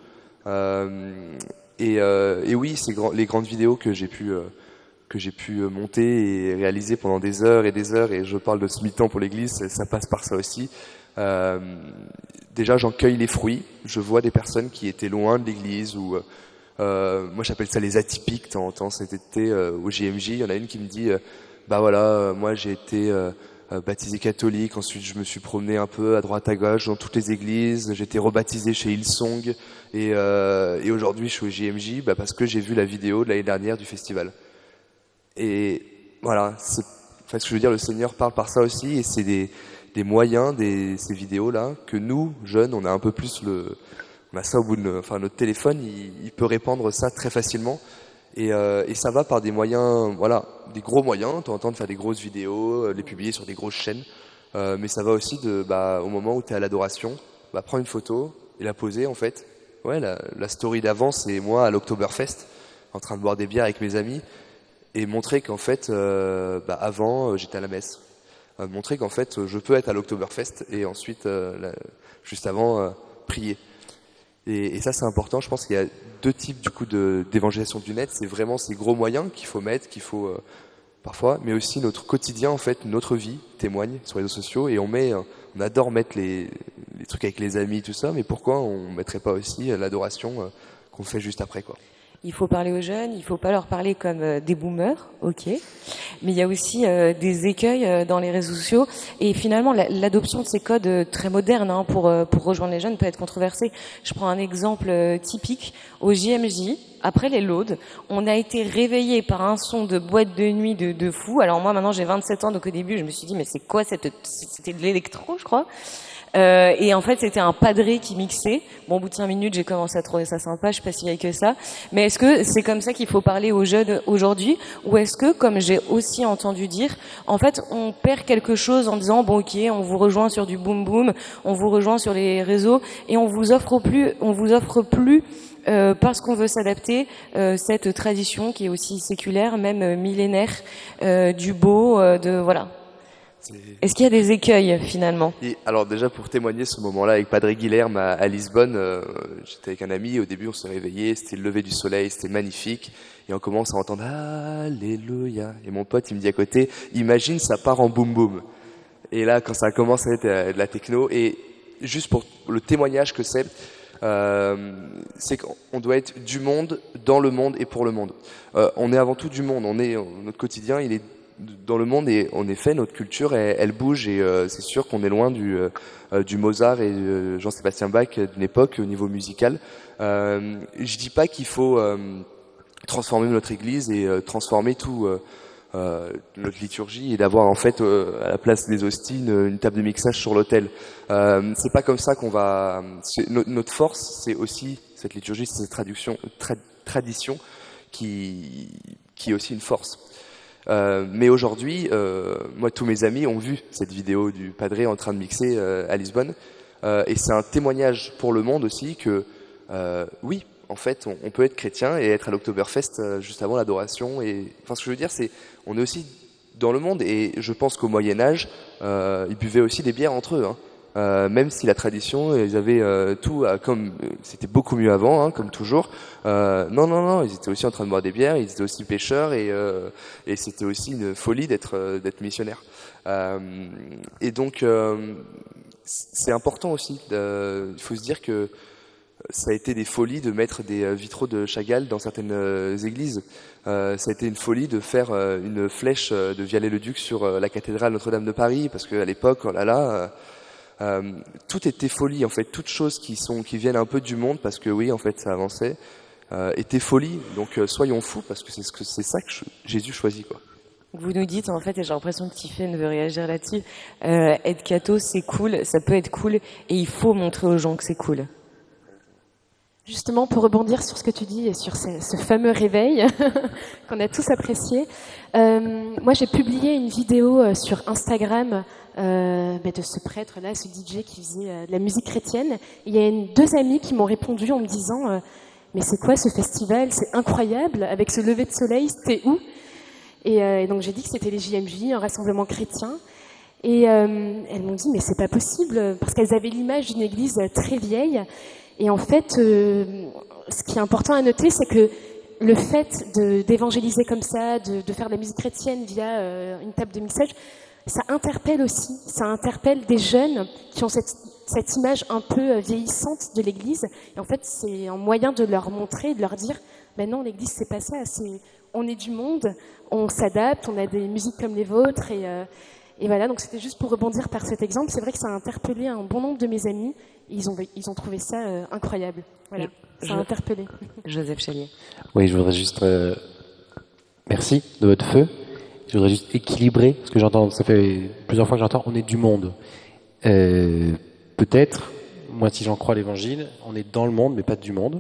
Et oui, les grandes vidéos que j'ai pu monter et réaliser pendant des heures, et je parle de ce mi-temps pour l'église, ça passe par ça aussi. Déjà j'en cueille les fruits, je vois des personnes qui étaient loin de l'église ou moi j'appelle ça les atypiques. De temps en temps cet été au JMJ, il y en a une qui me dit bah voilà, moi j'ai été baptisé catholique, ensuite je me suis promené un peu à droite à gauche dans toutes les églises, j'ai été rebaptisé chez Hillsong et aujourd'hui je suis au JMJ parce que j'ai vu la vidéo de l'année dernière du festival. Et voilà, c'est ce que je veux dire, le Seigneur parle par ça aussi, et c'est des moyens, ces vidéos là que nous jeunes on a un peu plus on a ça au bout de notre téléphone, il peut répandre ça très facilement. Et ça va par des moyens, voilà, des gros moyens. De temps en temps de faire des grosses vidéos, les publier sur des grosses chaînes. Mais ça va aussi au moment où tu es à l'adoration, prendre une photo et la poser en fait. Ouais, la story d'avant, c'est moi à l'Oktoberfest, en train de boire des bières avec mes amis, et montrer qu'en fait, avant, j'étais à la messe. Montrer qu'en fait, je peux être à l'Oktoberfest et ensuite, juste avant, prier. Et ça c'est important. Je pense qu'il y a deux types du coup d'évangélisation du net. C'est vraiment ces gros moyens qu'il faut mettre, qu'il faut parfois, mais aussi notre quotidien en fait, notre vie témoigne sur les réseaux sociaux, et on adore mettre les trucs avec les amis, tout ça, mais pourquoi on mettrait pas aussi l'adoration qu'on fait juste après quoi. Il faut parler aux jeunes, il faut pas leur parler comme des boomers, ok. Mais il y a aussi des écueils dans les réseaux sociaux, et finalement l'adoption de ces codes très modernes pour rejoindre les jeunes peut être controversée. Je prends un exemple typique. Au JMJ, après les loads, on a été réveillé par un son de boîte de nuit de fou. Alors moi maintenant j'ai 27 ans, donc au début je me suis dit mais c'est quoi c'était de l'électro je crois. Et en fait, c'était un padré qui mixait. Bon, au bout de 5 minutes, j'ai commencé à trouver ça sympa. Je suis pas si vieille que ça. Mais est-ce que c'est comme ça qu'il faut parler aux jeunes aujourd'hui, ou est-ce que, comme j'ai aussi entendu dire, en fait, on perd quelque chose en disant bon, ok, on vous rejoint sur du boom boom, on vous rejoint sur les réseaux, et on vous offre plus parce qu'on veut s'adapter, cette tradition qui est aussi séculaire, même millénaire, du beau, voilà. Est-ce qu'il y a des écueils finalement? Et alors déjà pour témoigner ce moment-là avec Padre Guilherme à Lisbonne, j'étais avec un ami, au début on s'est réveillé, c'était le lever du soleil, c'était magnifique, et on commence à entendre Alléluia, et mon pote il me dit à côté, imagine ça part en boom boom. Et là quand ça commence à être de la techno, et juste pour le témoignage que c'est qu'on doit être du monde, dans le monde et pour le monde. On est avant tout du monde, notre quotidien il est dans le monde, et en effet notre culture elle bouge, et c'est sûr qu'on est loin du Mozart et Jean-Sébastien Bach d'une époque au niveau musical. Je dis pas qu'il faut transformer notre église et transformer tout notre liturgie, et d'avoir en fait à la place des hosties une table de mixage sur l'autel. C'est pas comme ça qu'on va. Notre force, c'est aussi cette liturgie, c'est cette tradition qui est aussi une force. Mais aujourd'hui, moi, tous mes amis ont vu cette vidéo du padré en train de mixer à Lisbonne, et c'est un témoignage pour le monde aussi que oui, en fait, on peut être chrétien et être à l'Oktoberfest juste avant l'adoration. Et enfin, ce que je veux dire, c'est on est aussi dans le monde, et je pense qu'au Moyen Âge, ils buvaient aussi des bières entre eux. Même si la tradition, ils avaient tout comme c'était beaucoup mieux avant, comme toujours. Non, ils étaient aussi en train de boire des bières, ils étaient aussi pêcheurs, et c'était aussi une folie d'être missionnaire. Et donc c'est important aussi. Il faut se dire que ça a été des folies de mettre des vitraux de Chagall dans certaines églises. Ça a été une folie de faire une flèche de Viollet-le-Duc sur la cathédrale Notre-Dame de Paris, parce qu'à l'époque, oh là là. Tout était folie en fait, toutes choses qui viennent un peu du monde, parce que oui en fait ça avançait, était folie. Donc soyons fous, parce que c'est ça que Jésus choisit quoi. Vous nous dites en fait, et j'ai l'impression que Tiffaine veut réagir là-dessus, être catho c'est cool, ça peut être cool, et il faut montrer aux gens que c'est cool. Justement, pour rebondir sur ce que tu dis et sur ce fameux réveil qu'on a tous apprécié, moi j'ai publié une vidéo sur Instagram de ce prêtre-là, ce DJ qui faisait de la musique chrétienne. Il y a deux amis qui m'ont répondu en me disant mais c'est quoi ce festival? C'est incroyable, avec ce lever de soleil, c'était où? Et donc j'ai dit que c'était les JMJ, un rassemblement chrétien. Et elles m'ont dit mais c'est pas possible, parce qu'elles avaient l'image d'une église très vieille. Et en fait, ce qui est important à noter, c'est que le fait d'évangéliser comme ça, de faire de la musique chrétienne via une table de mixage, ça interpelle aussi. Ça interpelle des jeunes qui ont cette image un peu vieillissante de l'Église. Et en fait, c'est un moyen de leur montrer, de leur dire ben non, l'Église, c'est pas ça. On est du monde, on s'adapte, on a des musiques comme les vôtres. Et voilà, donc c'était juste pour rebondir par cet exemple. C'est vrai que ça a interpellé un bon nombre de mes amis. Ils ont trouvé ça incroyable. Voilà, ça a interpellé. Joseph Chalier. Oui, je voudrais juste... merci de votre feu. Je voudrais juste équilibrer, parce que j'entends, ça fait plusieurs fois que j'entends, on est du monde. Peut-être, moi si j'en crois l'évangile, on est dans le monde, mais pas du monde.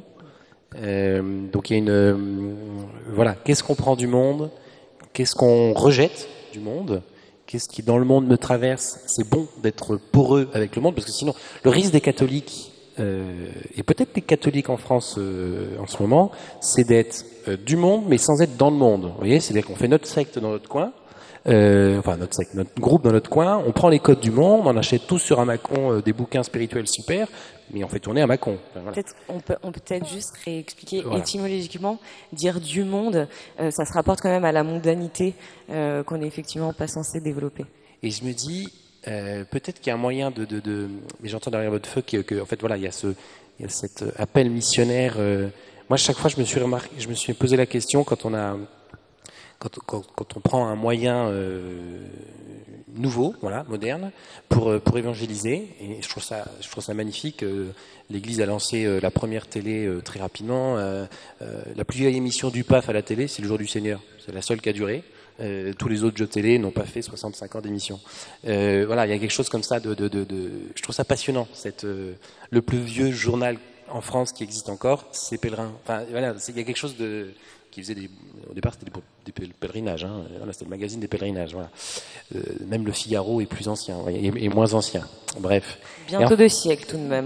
Donc il y a une... voilà, qu'est-ce qu'on prend du monde? Qu'est-ce qu'on rejette du monde? Qu'est-ce qui dans le monde me traverse? C'est bon d'être poreux avec le monde, parce que sinon, le risque des catholiques, et peut-être des catholiques en France en ce moment, c'est d'être du monde, mais sans être dans le monde. Vous voyez, c'est-à-dire qu'on fait notre secte dans notre coin, enfin notre secte, notre groupe dans notre coin, on prend les codes du monde, on achète tous sur Amazon des bouquins spirituels super, mais on fait tourner Amazon. Enfin, voilà. On peut peut-être juste réexpliquer étymologiquement, dire du monde, ça se rapporte quand même à la mondanité qu'on n'est effectivement pas censé développer. Et je me dis, peut-être qu'il y a un moyen mais j'entends derrière votre feu que en fait voilà, il y a cet appel missionnaire. Moi, chaque fois, je me suis posé la question quand on prend un moyen nouveau, voilà, moderne, pour évangéliser. Et je trouve ça magnifique. L'Église a lancé la première télé très rapidement. La plus vieille émission du PAF à la télé, c'est Le Jour du Seigneur. C'est la seule qui a duré. Tous les autres jeux télé n'ont pas fait 65 ans d'émission. Voilà, il y a quelque chose comme ça je trouve ça passionnant. Le plus vieux journal en France qui existe encore, c'est Pèlerin. Enfin, voilà, il y a quelque chose qui faisait au départ, c'était des pèlerinages. Hein. Voilà, c'était le magazine des pèlerinages. Voilà. Même le Figaro est plus ancien, et moins ancien. Bref. Bientôt 2 siècles tout de même.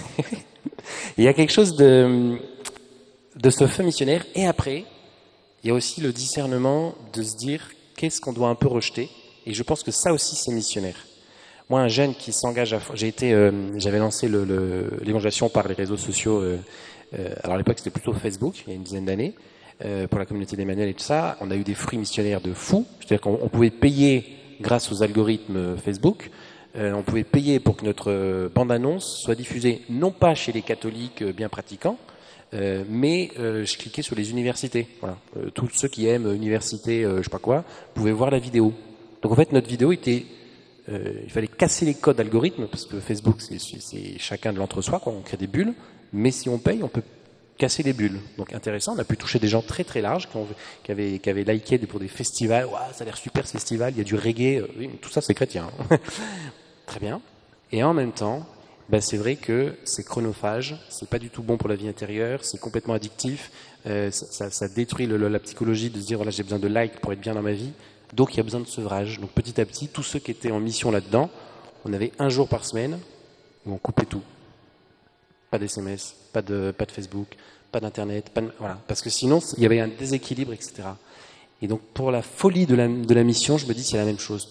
Il y a quelque chose de ce feu missionnaire. Et après, il y a aussi le discernement de se dire qu'est-ce qu'on doit un peu rejeter. Et je pense que ça aussi, c'est missionnaire. Moi, un jeune qui s'engage à... j'avais lancé l'évangélisation par les réseaux sociaux. Alors à l'époque, c'était plutôt Facebook, il y a une dizaine d'années, pour la communauté d'Emmanuel et tout ça. On a eu des fruits missionnaires de fous. C'est-à-dire qu'on pouvait payer grâce aux algorithmes Facebook. On pouvait payer pour que notre bande-annonce soit diffusée, non pas chez les catholiques bien pratiquants, mais je cliquais sur les universités. Voilà. Tous ceux qui aiment université, je sais pas quoi, pouvaient voir la vidéo. Donc en fait, notre vidéo était... il fallait casser les codes d'algorithme, parce que Facebook, c'est chacun de l'entre-soi, on crée des bulles, mais si on paye, on peut casser les bulles. Donc intéressant, on a pu toucher des gens très très larges qui avaient liké pour des festivals. Ouah, ça a l'air super ce festival, il y a du reggae. Oui, tout ça c'est chrétien. Très bien. Et en même temps, c'est vrai que c'est chronophage, c'est pas du tout bon pour la vie intérieure, c'est complètement addictif, ça détruit la psychologie de se dire voilà, j'ai besoin de likes pour être bien dans ma vie. Donc il y a besoin de sevrage. Donc petit à petit, tous ceux qui étaient en mission là-dedans, on avait un jour par semaine où on coupait tout. Pas d'SMS, pas de Facebook, pas d'Internet, voilà. Parce que sinon, il y avait un déséquilibre, etc. Et donc pour la folie de la mission, je me dis c'est la même chose.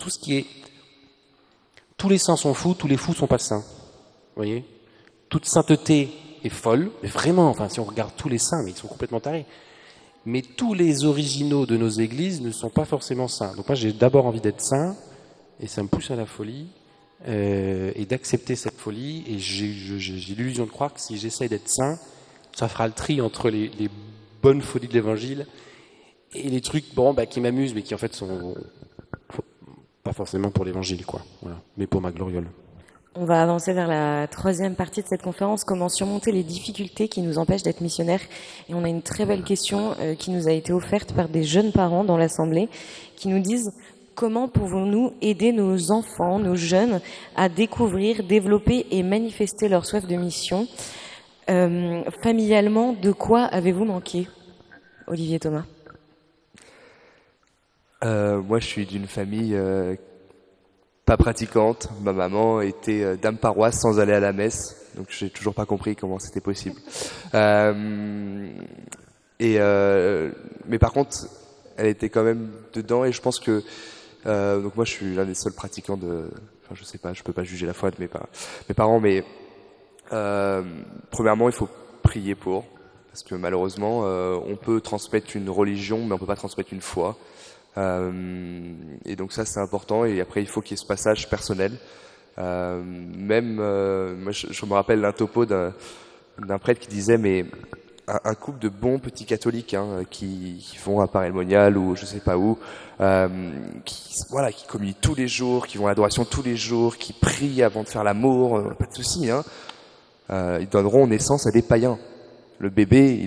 Tous les saints sont fous, tous les fous sont pas saints. Vous voyez ? Toute sainteté est folle, mais vraiment, enfin si on regarde tous les saints, mais ils sont complètement tarés. Mais tous les originaux de nos églises ne sont pas forcément saints. Donc moi, j'ai d'abord envie d'être saint, et ça me pousse à la folie, et d'accepter cette folie. Et j'ai l'illusion de croire que si j'essaye d'être saint, ça fera le tri entre les bonnes folies de l'Évangile et les trucs qui m'amusent, mais qui en fait sont pas forcément pour l'Évangile, quoi. Voilà. Mais pour ma gloriole. On va avancer vers la troisième partie de cette conférence, comment surmonter les difficultés qui nous empêchent d'être missionnaires. Et on a une très belle question qui nous a été offerte par des jeunes parents dans l'Assemblée, qui nous disent comment pouvons-nous aider nos enfants, nos jeunes, à découvrir, développer et manifester leur soif de mission. Familialement, de quoi avez-vous manqué, Olivier Thomas? Moi, je suis d'une famille pas pratiquante. Ma maman était dame paroisse sans aller à la messe, donc j'ai toujours pas compris comment c'était possible. Mais par contre, elle était quand même dedans, et je pense que donc moi, je suis l'un des seuls pratiquants de. Enfin, je sais pas, je peux pas juger la foi de mes parents, mais premièrement, il faut prier pour, parce que malheureusement, on peut transmettre une religion, mais on peut pas transmettre une foi. Et donc ça, c'est important. Et après, il faut qu'il y ait ce passage personnel. Moi, je me rappelle d'un topo d'un prêtre qui disait, mais un couple de bons petits catholiques qui vont à Paray-le-Monial ou je sais pas où, qui communient tous les jours, qui vont à l'adoration tous les jours, qui prient avant de faire l'amour, pas de souci. Ils donneront naissance à des païens. Le bébé,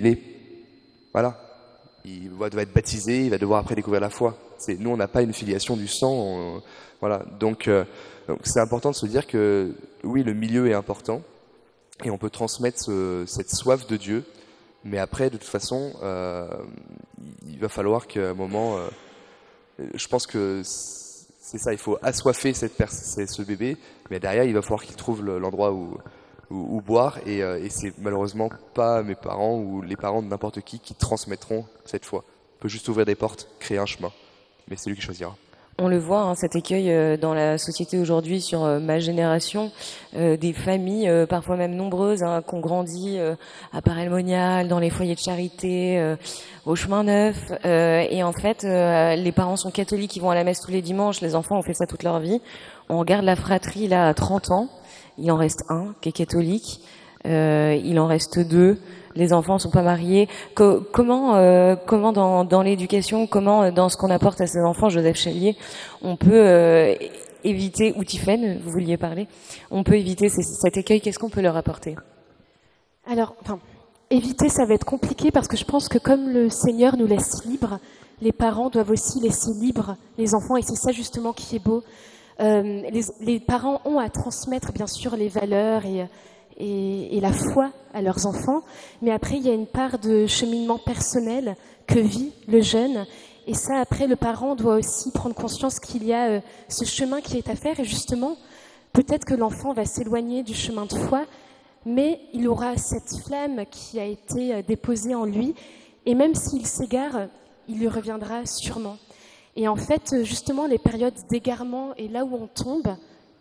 il doit être baptisé, il va devoir après découvrir la foi. Nous, on n'a pas une filiation du sang. Donc c'est important de se dire que oui, le milieu est important et on peut transmettre cette soif de Dieu. Mais après, de toute façon, il va falloir qu'à un moment, je pense que c'est ça, il faut assoiffer ce bébé, mais derrière, il va falloir qu'il trouve l'endroit où boire, et c'est malheureusement pas mes parents ou les parents de n'importe qui transmettront cette foi. On peut juste ouvrir des portes, créer un chemin, mais c'est lui qui choisira. On le voit, cet écueil dans la société aujourd'hui sur ma génération, des familles, parfois même nombreuses, qui ont grandi à Paray-le-Monial, dans les foyers de charité, au Chemin Neuf. Et en fait, les parents sont catholiques, ils vont à la messe tous les dimanches, les enfants ont fait ça toute leur vie. On regarde la fratrie là à 30 ans, il en reste un qui est catholique, il en reste deux. Les enfants sont pas mariés. Comment dans l'éducation, comment dans ce qu'on apporte à ces enfants, Joseph Chalier, on peut éviter, ou Tiffaine, vous vouliez parler, on peut éviter cet écueil, qu'est-ce qu'on peut leur apporter? Alors, éviter, ça va être compliqué parce que je pense que comme le Seigneur nous laisse libres, les parents doivent aussi laisser libres les enfants, et c'est ça justement qui est beau. Les parents ont à transmettre bien sûr les valeurs et la foi à leurs enfants, mais après il y a une part de cheminement personnel que vit le jeune, et ça après le parent doit aussi prendre conscience qu'il y a ce chemin qui est à faire, et justement peut-être que l'enfant va s'éloigner du chemin de foi, mais il aura cette flamme qui a été déposée en lui, et même s'il s'égare, il lui reviendra sûrement. Et en fait, justement, les périodes d'égarement et là où on tombe,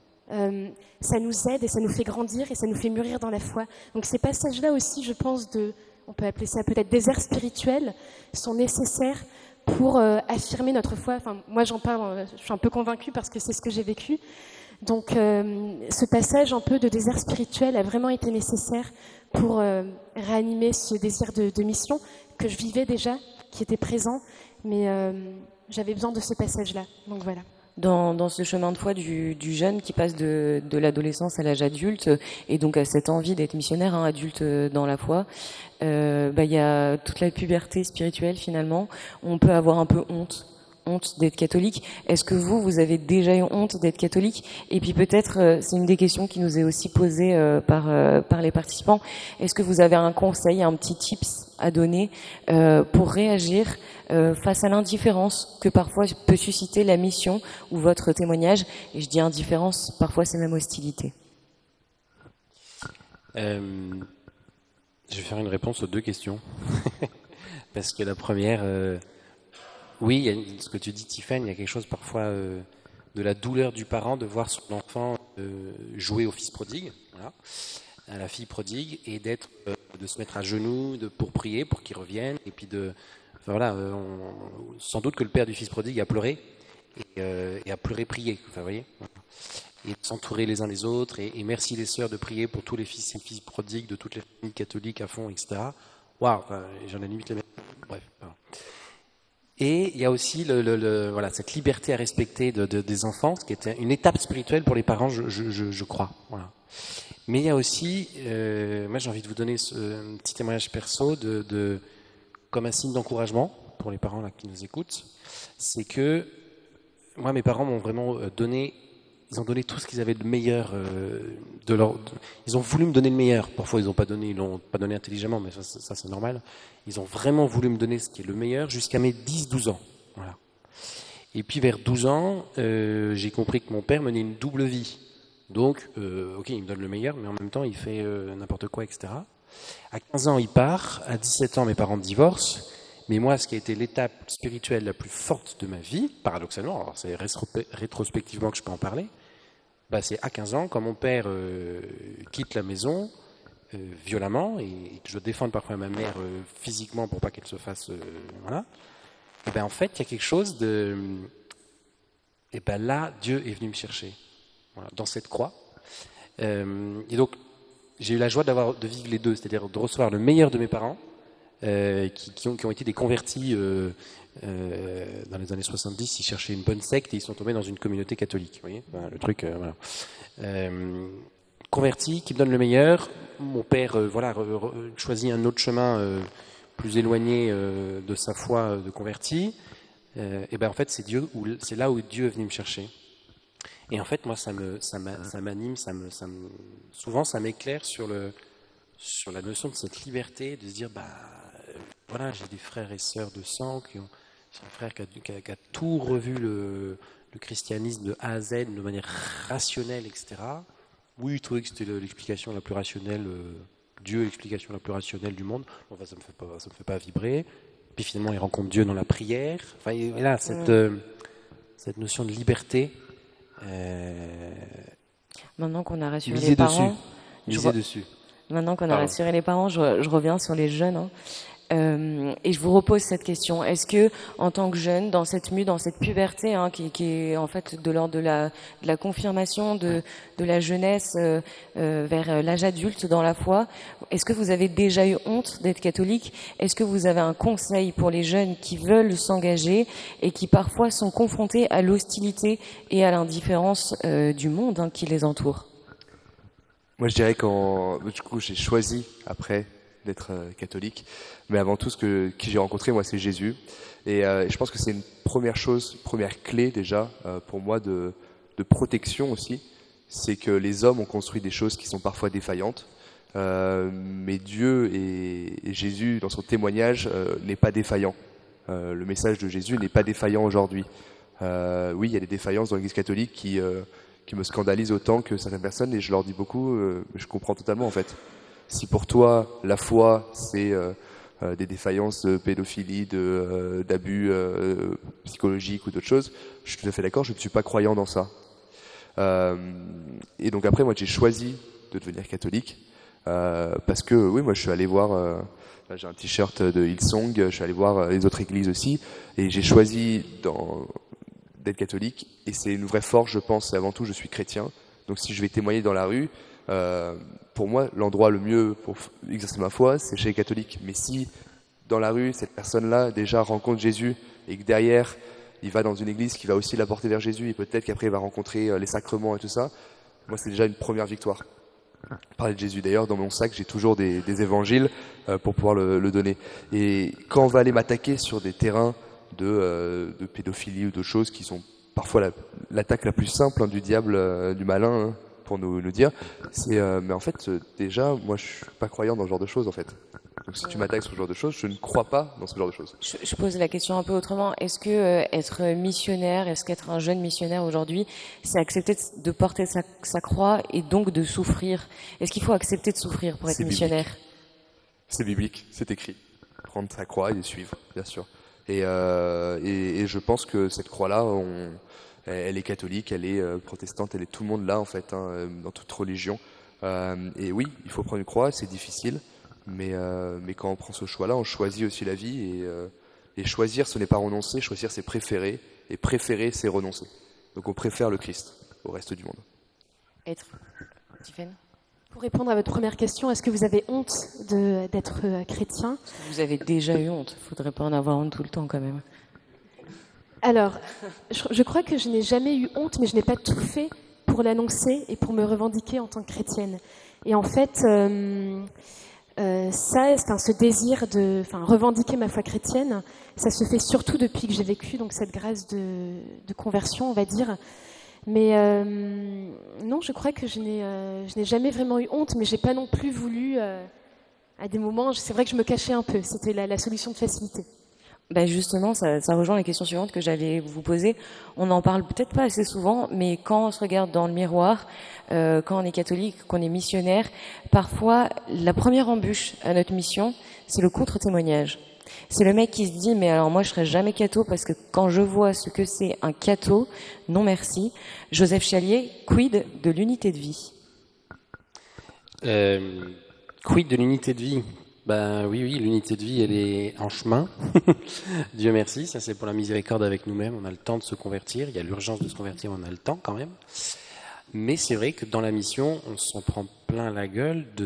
ça nous aide et ça nous fait grandir et ça nous fait mûrir dans la foi. Donc ces passages-là aussi, je pense, on peut appeler ça peut-être désert spirituel, sont nécessaires pour affirmer notre foi. Enfin, moi j'en parle, je suis un peu convaincue parce que c'est ce que j'ai vécu. Donc ce passage un peu de désert spirituel a vraiment été nécessaire pour réanimer ce désir de mission que je vivais déjà, qui était présent, mais j'avais besoin de ce passage-là. Donc voilà. Dans ce chemin de foi du jeune qui passe de l'adolescence à l'âge adulte, et donc à cette envie d'être missionnaire, adulte dans la foi, il y a toute la puberté spirituelle finalement. On peut avoir un peu honte d'être catholique. Est-ce que vous avez déjà eu honte d'être catholique? Et puis peut-être, c'est une des questions qui nous est aussi posée par les participants, est-ce que vous avez un conseil, un petit tips à donner pour réagir face à l'indifférence que parfois peut susciter la mission ou votre témoignage? Et je dis indifférence, parfois c'est même hostilité. Je vais faire une réponse aux deux questions. Parce que la première, oui, il y a ce que tu dis, Tiffaine, il y a quelque chose parfois de la douleur du parent de voir son enfant jouer au fils prodigue, voilà, à la fille prodigue, et de se mettre à genoux pour prier, pour qu'il revienne, et puis sans doute que le père du fils prodigue a pleuré, et a pleuré prier, enfin, vous voyez, et s'entourer les uns les autres, et merci les sœurs de prier pour tous les fils et filles prodigues de toutes les familles catholiques à fond, etc. Waouh, j'en ai limite les mêmes. Bref. Voilà. Et il y a aussi cette liberté à respecter des enfants, ce qui est une étape spirituelle pour les parents, je crois. Voilà. Mais il y a aussi, moi j'ai envie de vous donner un petit témoignage perso comme un signe d'encouragement pour les parents là, qui nous écoutent. C'est que moi, mes parents m'ont vraiment donné ils ont donné tout ce qu'ils avaient de meilleur ils ont voulu me donner le meilleur. Parfois, ils l'ont pas donné intelligemment, mais ça c'est normal. Ils ont vraiment voulu me donner ce qui est le meilleur jusqu'à mes 10-12 ans. Voilà. Et puis vers 12 ans, j'ai compris que mon père menait une double vie. Donc, ok, il me donne le meilleur, mais en même temps, il fait n'importe quoi, etc. À 15 ans, il part. À 17 ans, mes parents divorcent. Mais moi, ce qui a été l'étape spirituelle la plus forte de ma vie, paradoxalement, alors c'est rétrospectivement que je peux en parler, bah c'est à 15 ans, quand mon père quitte la maison violemment, et que je défende parfois ma mère physiquement pour pas qu'elle se fasse... voilà. Et ben en fait, il y a quelque chose de... Et ben là, Dieu est venu me chercher, voilà, dans cette croix. Et donc, j'ai eu la joie de vivre les deux, c'est-à-dire de recevoir le meilleur de mes parents, qui ont été des convertis dans les années 70, ils cherchaient une bonne secte et ils sont tombés dans une communauté catholique. Vous voyez, enfin, le truc, voilà. Convertis, qui me donnent le meilleur. Mon père, voilà, choisit un autre chemin plus éloigné de sa foi de converti. Et ben en fait, c'est là où Dieu est venu me chercher. Et en fait, moi, ça m'anime, souvent, ça m'éclaire sur la notion de cette liberté, de se dire, voilà, j'ai des frères et sœurs de sang j'ai un frère qui a tout revu le christianisme de A à Z de manière rationnelle, etc. Oui, il trouvait que c'était l'explication la plus rationnelle, Dieu est l'explication la plus rationnelle du monde. Enfin, ça me fait pas vibrer. Puis finalement, il rencontre Dieu dans la prière. Enfin, et là, cette notion de liberté. Maintenant qu'on a rassuré les parents, Maintenant qu'on a rassuré les parents, je reviens sur les jeunes. Hein. Et je vous repose cette question. Est-ce que, en tant que jeune, dans cette puberté, hein, qui est en fait de l'ordre de la confirmation de la jeunesse vers l'âge adulte dans la foi, est-ce que vous avez déjà eu honte d'être catholique? Est-ce que vous avez un conseil pour les jeunes qui veulent s'engager et qui parfois sont confrontés à l'hostilité et à l'indifférence du monde qui les entoure? Moi, je dirais du coup, j'ai choisi après d'être catholique, mais avant tout, qui j'ai rencontré, moi, c'est Jésus. Et je pense que c'est une première clé déjà pour moi de protection aussi, c'est que les hommes ont construit des choses qui sont parfois défaillantes, mais Dieu et Jésus, dans son témoignage, n'est pas défaillant. Le message de Jésus n'est pas défaillant aujourd'hui. Oui, il y a des défaillances dans l'Église catholique qui me scandalisent autant que certaines personnes, et je leur dis beaucoup, je comprends totalement en fait. Si pour toi, la foi, c'est des défaillances de pédophilie, d'abus psychologiques ou d'autres choses, je suis tout à fait d'accord, je ne suis pas croyant dans ça. Et donc après, moi, j'ai choisi de devenir catholique parce que, oui, moi, je suis allé voir... j'ai un t-shirt de Hillsong, je suis allé voir les autres églises aussi, et j'ai choisi d'être catholique, et c'est une vraie force, je pense, et avant tout, je suis chrétien, donc si je vais témoigner dans la rue, pour moi, l'endroit le mieux pour exercer ma foi, c'est chez les catholiques. Mais si, dans la rue, cette personne-là déjà rencontre Jésus, et que derrière, il va dans une église qui va aussi la porter vers Jésus, et peut-être qu'après, il va rencontrer les sacrements et tout ça, moi, c'est déjà une première victoire. Parler de Jésus, d'ailleurs, dans mon sac, j'ai toujours des évangiles pour pouvoir le donner. Et quand on va aller m'attaquer sur des terrains de pédophilie ou d'autres choses qui sont parfois l'attaque la plus simple du diable, du malin, pour nous dire, mais en fait, déjà, moi, je suis pas croyant dans ce genre de choses, en fait. Donc, si tu m'attaques sur ce genre de choses, je ne crois pas dans ce genre de choses. Je pose la question un peu autrement. Est-ce que être missionnaire, est-ce qu'être un jeune missionnaire aujourd'hui, c'est accepter de porter sa croix et donc de souffrir? Est-ce qu'il faut accepter de souffrir pour être missionnaire? C'est biblique, c'est écrit. Prendre sa croix et les suivre, bien sûr. Et je pense que cette croix-là, elle est catholique, elle est protestante, elle est tout le monde là en fait, dans toute religion. Et oui, il faut prendre une croix, c'est difficile, mais quand on prend ce choix-là, on choisit aussi la vie, et choisir, ce n'est pas renoncer, choisir c'est préférer, et préférer c'est renoncer. Donc on préfère le Christ au reste du monde. Tiffaine ? Pour répondre à votre première question, est-ce que vous avez honte d'être chrétien? Vous avez déjà eu honte, il ne faudrait pas en avoir honte tout le temps quand même. Alors, je crois que je n'ai jamais eu honte, mais je n'ai pas tout fait pour l'annoncer et pour me revendiquer en tant que chrétienne. Et en fait, ce désir de revendiquer ma foi chrétienne, ça se fait surtout depuis que j'ai vécu donc cette grâce de conversion, on va dire. Mais non, je crois que je n'ai jamais vraiment eu honte, mais j'ai pas non plus voulu, à des moments, c'est vrai que je me cachais un peu, c'était la solution de facilité. Ben justement, ça rejoint la question suivante que j'allais vous poser. On n'en parle peut-être pas assez souvent, mais quand on se regarde dans le miroir, quand on est catholique, qu'on est missionnaire, parfois la première embûche à notre mission, c'est le contre-témoignage. C'est le mec qui se dit, mais alors moi je serai jamais catho parce que quand je vois ce que c'est un catho, non merci. Joseph Chalier, quid de l'unité de vie? Quid de l'unité de vie? Ben oui, l'unité de vie, elle est en chemin. Dieu merci, ça c'est pour la miséricorde avec nous-mêmes. On a le temps de se convertir. Il y a l'urgence de se convertir, on a le temps quand même. Mais c'est vrai que dans la mission, on s'en prend plein la gueule de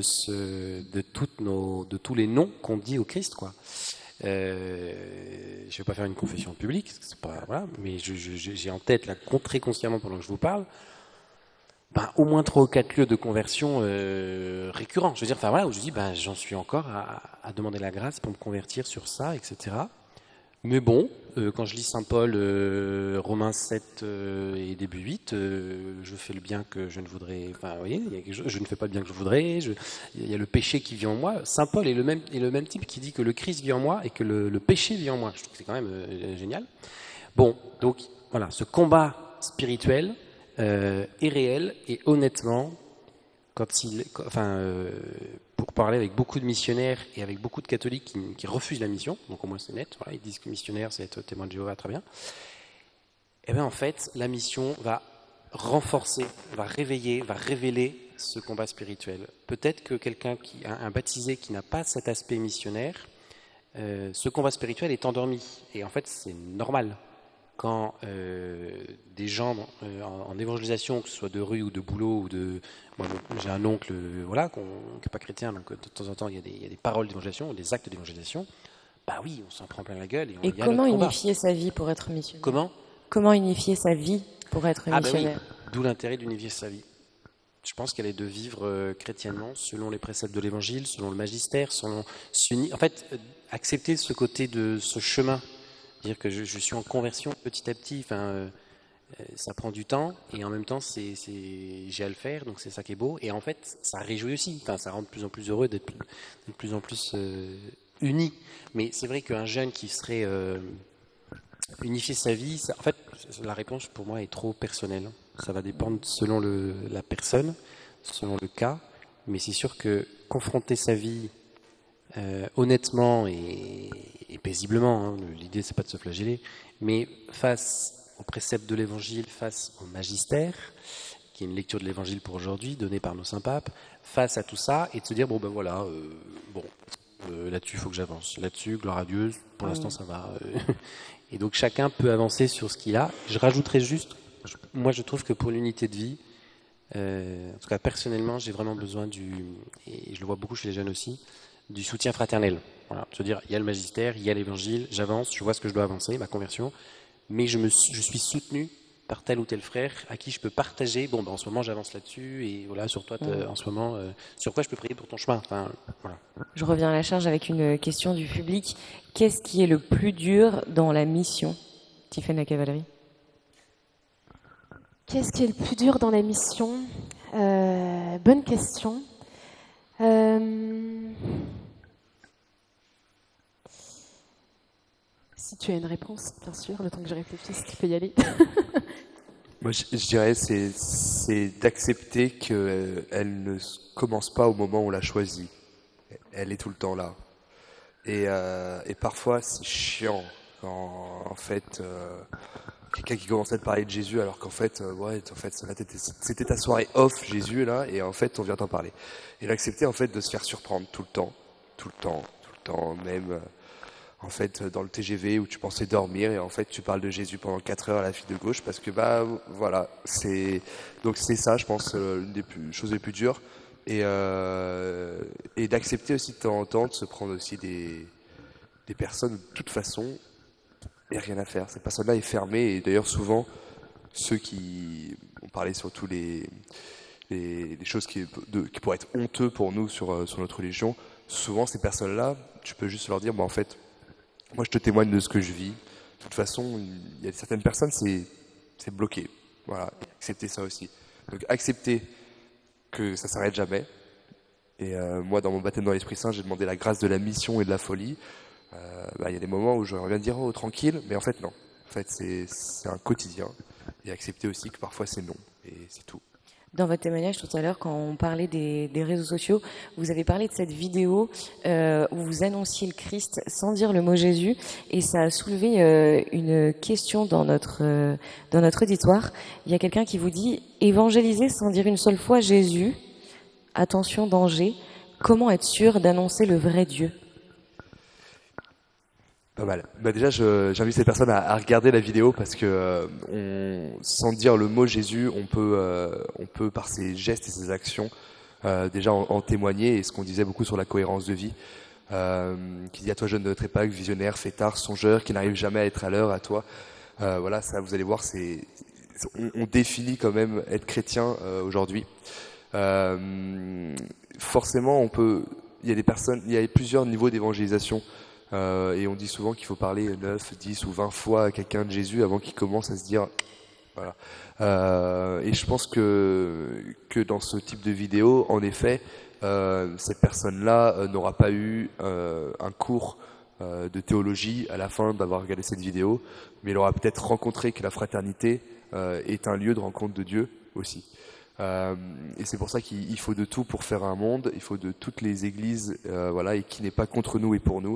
tous les noms qu'on dit au Christ, quoi. Je vais pas faire une confession publique, c'est pas, voilà, mais j'ai en tête là très consciemment pendant que je vous parle. Au moins 3 ou 4 lieux de conversion récurrents. Je veux dire, enfin voilà, où je dis, j'en suis encore à demander la grâce pour me convertir sur ça, etc. Mais bon, quand je lis Saint Paul, Romains 7 et début 8, je fais le bien que je ne voudrais. Enfin, vous voyez, je ne fais pas le bien que je voudrais. Il y a le péché qui vit en moi. Saint Paul est le même type qui dit que le Christ vit en moi et que le péché vit en moi. Je trouve que c'est quand même génial. Bon, donc voilà, ce combat spirituel est réel et honnêtement, pour parler avec beaucoup de missionnaires et avec beaucoup de catholiques qui refusent la mission, donc au moins c'est net, voilà, ils disent que missionnaire c'est être témoin de Jéhovah, très bien. Et bien en fait, la mission va renforcer, va réveiller, va révéler ce combat spirituel. Peut-être que quelqu'un un baptisé qui n'a pas cet aspect missionnaire, ce combat spirituel est endormi. Et en fait, c'est normal. Quand des gens en évangélisation, que ce soit de rue ou de boulot, moi j'ai un oncle voilà, qui n'est pas chrétien, donc de temps en temps il y a des paroles d'évangélisation, des actes d'évangélisation, oui, on s'en prend plein la gueule. Et comment unifier sa vie pour être missionnaire? Comment unifier sa vie pour être missionnaire? Oui. D'où l'intérêt d'unifier sa vie. Je pense qu'elle est de vivre chrétiennement, selon les préceptes de l'évangile, selon le magistère, en fait, accepter ce côté de ce chemin. Dire que je suis en conversion petit à petit, ça prend du temps et en même temps j'ai à le faire, donc c'est ça qui est beau et en fait ça réjouit aussi, ça rend de plus en plus heureux d'être de plus en plus unis. Mais c'est vrai qu'un jeune qui serait unifier sa vie, en fait la réponse pour moi est trop personnelle. Ça va dépendre selon la personne, selon le cas, mais c'est sûr que confronter sa vie honnêtement et paisiblement, l'idée c'est pas de se flageller, mais face au précepte de l'évangile, face au magistère, qui est une lecture de l'évangile pour aujourd'hui, donnée par nos saints papes, face à tout ça, et de se dire, là-dessus il faut que j'avance, là-dessus, gloire à Dieu, pour l'instant ça va. Et donc chacun peut avancer sur ce qu'il a. Je rajouterais juste, moi je trouve que pour l'unité de vie, en tout cas personnellement, j'ai vraiment besoin et je le vois beaucoup chez les jeunes aussi, du soutien fraternel. Voilà, se dire, il y a le magistère, il y a l'évangile, j'avance, je vois ce que je dois avancer, ma conversion, mais je suis soutenu par tel ou tel frère à qui je peux partager, en ce moment j'avance là-dessus, et voilà, sur toi, en ce moment, sur quoi je peux prier pour ton chemin. Voilà. Je reviens à la charge avec une question du public. Qu'est-ce qui est le plus dur dans la mission, Tiffaine la Cavalerie? Qu'est-ce qui est le plus dur dans la mission? Bonne question. Si tu as une réponse, bien sûr, le temps que je réfléchisse, tu peux y aller. Moi, je dirais c'est d'accepter qu'elle ne commence pas au moment où on l'a choisie. Elle est tout le temps là. Et parfois, c'est chiant quand, en fait, quelqu'un qui commence à te parler de Jésus alors qu'en fait, c'était ta soirée off Jésus là, et en fait, on vient t'en parler. Et d'accepter en fait de se faire surprendre tout le temps, même en fait dans le TGV où tu pensais dormir et en fait tu parles de Jésus pendant 4 heures à la file de gauche parce que voilà, donc c'est ça, je pense, l'une des choses les plus dures. Et d'accepter aussi de temps en temps de se prendre aussi des personnes où de toute façon il n'y a rien à faire. Cette personne-là est fermée, et d'ailleurs souvent ceux qui ont parlé surtout les choses qui pourraient être honteux pour nous sur notre religion, souvent ces personnes-là, tu peux juste leur dire, en fait, moi je te témoigne de ce que je vis. De toute façon, il y a certaines personnes, c'est bloqué. Voilà, et accepter ça aussi. Donc accepter que ça s'arrête jamais. Et moi, dans mon baptême dans l'Esprit Saint, j'ai demandé la grâce de la mission et de la folie. Il y a des moments où j'aurais bien dire oh tranquille, mais en fait non. En fait, c'est un quotidien. Et accepter aussi que parfois c'est non. Et c'est tout. Dans votre témoignage tout à l'heure, quand on parlait des réseaux sociaux, vous avez parlé de cette vidéo où vous annonciez le Christ sans dire le mot Jésus, et ça a soulevé une question dans notre auditoire. Il y a quelqu'un qui vous dit « Évangéliser sans dire une seule fois Jésus, attention, danger, comment être sûr d'annoncer le vrai Dieu ?» Pas mal. Déjà, j'invite ces personnes à regarder la vidéo parce que sans dire le mot Jésus, on peut par ses gestes et ses actions déjà en témoigner. Et ce qu'on disait beaucoup sur la cohérence de vie, qui dit à toi jeune de notre époque, visionnaire, fêtard, songeur, qui n'arrive jamais à être à l'heure, à toi. Voilà, ça, vous allez voir, on définit quand même être chrétien aujourd'hui. Forcément, il y a des personnes, il y a plusieurs niveaux d'évangélisation. Et on dit souvent qu'il faut parler 9, 10 ou 20 fois à quelqu'un de Jésus avant qu'il commence à se dire voilà. Et je pense que dans ce type de vidéo, en effet, cette personne-là n'aura pas eu un cours de théologie à la fin d'avoir regardé cette vidéo, mais elle aura peut-être rencontré que la fraternité est un lieu de rencontre de Dieu aussi. Et c'est pour ça qu'il faut de tout pour faire un monde, il faut de toutes les églises, voilà, et qui n'est pas contre nous et pour nous.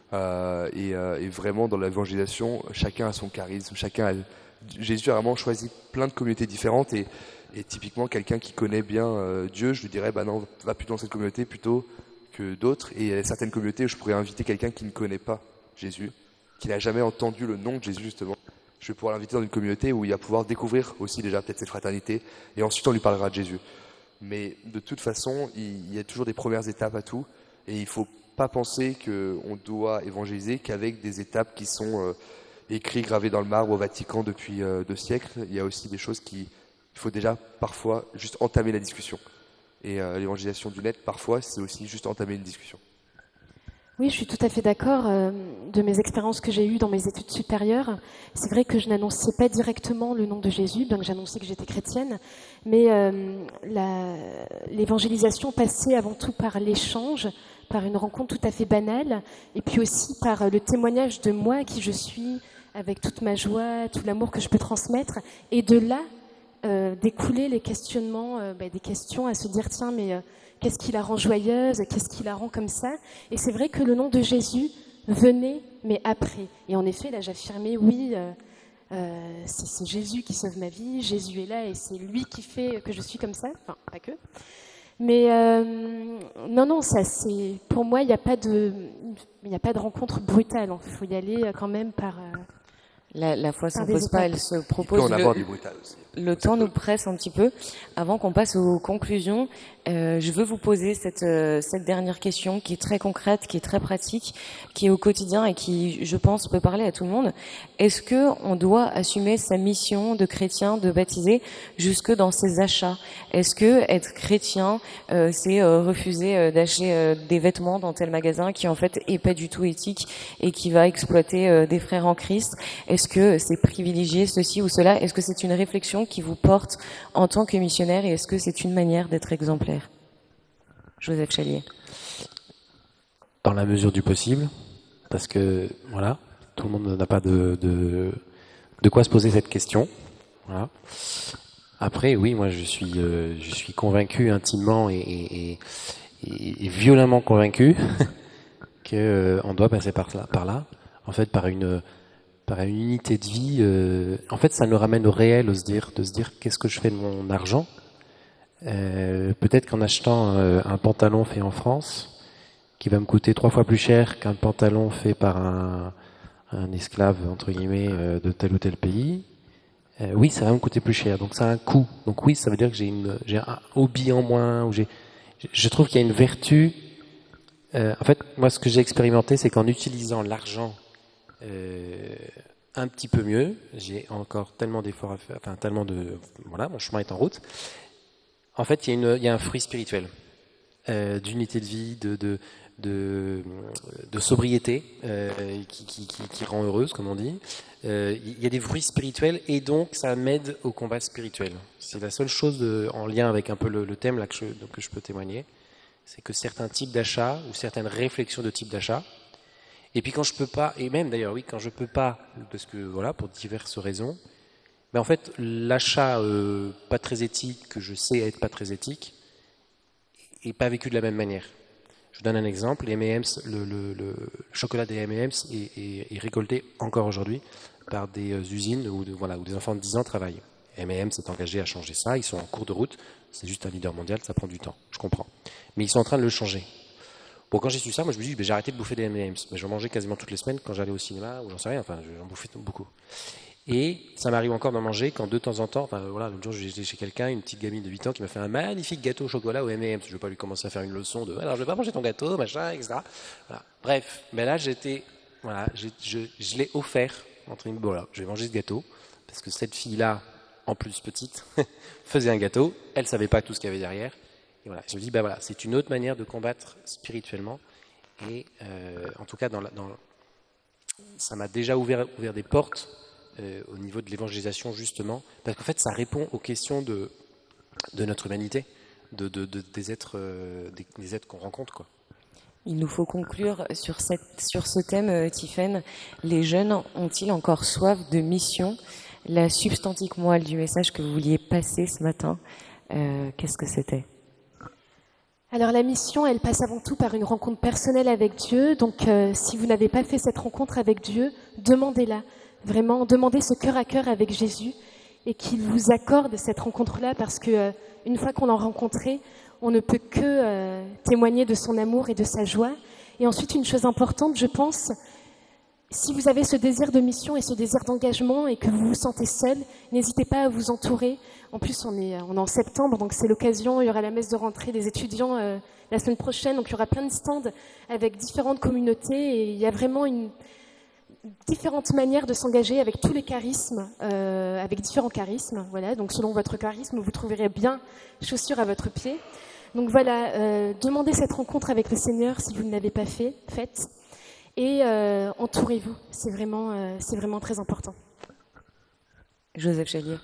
Et vraiment dans l'évangélisation, chacun a son charisme, Jésus a vraiment choisi plein de communautés différentes et typiquement quelqu'un qui connaît bien Dieu, je lui dirais bah non, va plutôt dans cette communauté plutôt que d'autres. Et il y a certaines communautés où je pourrais inviter quelqu'un qui ne connaît pas Jésus, qui n'a jamais entendu le nom de Jésus justement. Je vais pouvoir l'inviter dans une communauté où il va pouvoir découvrir aussi déjà peut-être cette fraternité et ensuite on lui parlera de Jésus. Mais de toute façon, il y a toujours des premières étapes à tout et il faut pas penser qu'on doit évangéliser qu'avec des étapes qui sont écrites, gravées dans le marbre au Vatican depuis 2 siècles. Il y a aussi des choses il faut déjà parfois juste entamer la discussion. Et l'évangélisation du net, parfois, c'est aussi juste entamer une discussion. Oui, je suis tout à fait d'accord. De mes expériences que j'ai eues dans mes études supérieures, c'est vrai que je n'annonçais pas directement le nom de Jésus, donc j'annonçais que j'étais chrétienne, mais l'évangélisation passait avant tout par l'échange, par une rencontre tout à fait banale, et puis aussi par le témoignage de moi, qui je suis, avec toute ma joie, tout l'amour que je peux transmettre, et de là découler les questionnements, des questions à se dire tiens, mais qu'est-ce qui la rend joyeuse, qu'est-ce qui la rend comme ça? Et c'est vrai que le nom de Jésus venait, mais après. Et en effet, là, j'affirmais oui. C'est Jésus qui sauve ma vie, Jésus est là et c'est lui qui fait que je suis comme ça, enfin pas que. Mais non, ça c'est pour moi il n'y a pas de rencontre brutale. Il faut y aller quand même par. La foi s'impose pas, elle se propose. On aborde du brutal aussi. Le temps nous presse un petit peu. Avant qu'on passe aux conclusions, je veux vous poser cette dernière question qui est très concrète, qui est très pratique, qui est au quotidien et qui, je pense, peut parler à tout le monde. Est-ce que on doit assumer sa mission de chrétien, de baptisé, jusque dans ses achats? Est-ce que être chrétien, c'est refuser d'acheter des vêtements dans tel magasin qui en fait est pas du tout éthique et qui va exploiter des frères en Christ? Est-ce que c'est privilégier ceci ou cela? Est-ce que c'est une réflexion qui vous porte en tant que missionnaire et est-ce que c'est une manière d'être exemplaire? Joseph Chalier. Dans la mesure du possible, parce que voilà, tout le monde n'a pas de quoi se poser cette question. Voilà. Après, oui, moi je suis convaincu intimement et violemment convaincu que on doit passer par là. En fait, par une unité de vie. En fait, ça nous ramène au réel, de se dire qu'est-ce que je fais de mon argent. Peut-être qu'en achetant un pantalon fait en France, qui va me coûter 3 fois plus cher qu'un pantalon fait par un esclave entre guillemets de tel ou tel pays, oui, ça va me coûter plus cher. Donc ça a un coût. Donc oui, ça veut dire que j'ai un hobby en moins. Ou je trouve qu'il y a une vertu. En fait, moi, ce que j'ai expérimenté, c'est qu'en utilisant l'argent un petit peu mieux, j'ai encore tellement d'efforts à faire, enfin tellement voilà, mon chemin est en route. En fait, il y a un fruit spirituel, d'unité de vie, de sobriété qui rend heureuse, comme on dit. Il y a des fruits spirituels et donc ça m'aide au combat spirituel. C'est la seule chose en lien avec un peu le thème là que je peux témoigner. C'est que certains types d'achats ou certaines réflexions de type d'achat, et puis quand je peux pas, et même d'ailleurs oui, quand je peux pas, parce que voilà, pour diverses raisons, mais en fait l'achat pas très éthique, que je sais être pas très éthique, est pas vécu de la même manière. Je vous donne un exemple, les M&M's, le chocolat des M&M's est récolté encore aujourd'hui par des usines où des enfants de 10 ans travaillent. M&M's s'est engagé à changer ça, ils sont en cours de route, c'est juste un leader mondial, ça prend du temps, je comprends. Mais ils sont en train de le changer. Bon, quand j'ai su ça, moi je me dis, j'ai arrêté de bouffer des M&M's. Mais j'en mangeais quasiment toutes les semaines quand j'allais au cinéma, ou j'en sais rien, enfin j'en bouffais beaucoup. Et ça m'arrive encore d'en manger quand de temps en temps, l'autre jour j'étais chez quelqu'un, une petite gamine de 8 ans qui m'a fait un magnifique gâteau au chocolat au M&M's. Je ne vais pas lui commencer à faire une leçon de, alors je vais pas manger ton gâteau, machin, etc. Voilà. Bref, mais là je l'ai offert, voilà, je vais manger ce gâteau, parce que cette fille-là, en plus petite, faisait un gâteau, elle savait pas tout ce qu'il y avait derrière. Et voilà, je me dis, voilà, c'est une autre manière de combattre spirituellement. Et en tout cas, ça m'a déjà ouvert des portes au niveau de l'évangélisation, justement, parce qu'en fait, ça répond aux questions de notre humanité, des êtres qu'on rencontre, quoi. Il nous faut conclure sur ce thème, Tiffaine. Les jeunes ont-ils encore soif de mission? La substantique moelle du message que vous vouliez passer ce matin, qu'est-ce que c'était? Alors la mission, elle passe avant tout par une rencontre personnelle avec Dieu. Donc si vous n'avez pas fait cette rencontre avec Dieu, demandez-la. Vraiment, demandez ce cœur à cœur avec Jésus et qu'il vous accorde cette rencontre-là, parce que une fois qu'on l'a rencontré, on ne peut que témoigner de son amour et de sa joie. Et ensuite, une chose importante, je pense, si vous avez ce désir de mission et ce désir d'engagement et que vous vous sentez seul, n'hésitez pas à vous entourer. En plus, on est en septembre, donc c'est l'occasion. Il y aura la messe de rentrée des étudiants la semaine prochaine, donc il y aura plein de stands avec différentes communautés et il y a vraiment différentes manières de s'engager avec tous les charismes, avec différents charismes. Voilà, donc selon votre charisme, vous trouverez bien chaussures à votre pied. Donc voilà, demandez cette rencontre avec le Seigneur si vous ne l'avez pas faite. Et entourez-vous, c'est vraiment très important. Joseph Chalier.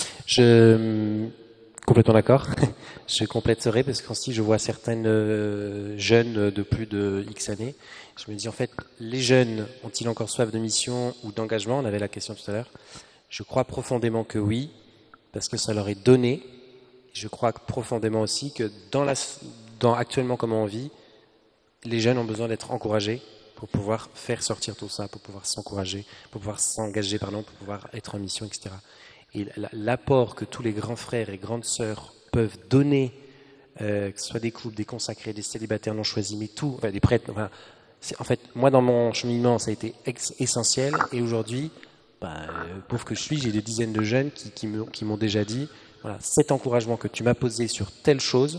Complètement d'accord. Je compléterai parce qu'ensuite je vois certaines jeunes de plus de X années. Je me dis en fait, les jeunes ont-ils encore soif de mission ou d'engagement? On avait la question tout à l'heure. Je crois profondément que oui, parce que ça leur est donné. Je crois profondément aussi que dans actuellement comment on vit, les jeunes ont besoin d'être encouragés pour pouvoir faire sortir tout ça, pour pouvoir s'encourager, pour pouvoir s'engager, pour pouvoir être en mission, etc. Et l'apport que tous les grands frères et grandes sœurs peuvent donner, que ce soit des couples, des consacrés, des célibataires non choisis, mais tout, des prêtres, en fait, moi dans mon cheminement, ça a été essentiel. Et aujourd'hui, pauvre que je suis, j'ai des dizaines de jeunes qui m'ont déjà dit, voilà, cet encouragement que tu m'as posé sur telle chose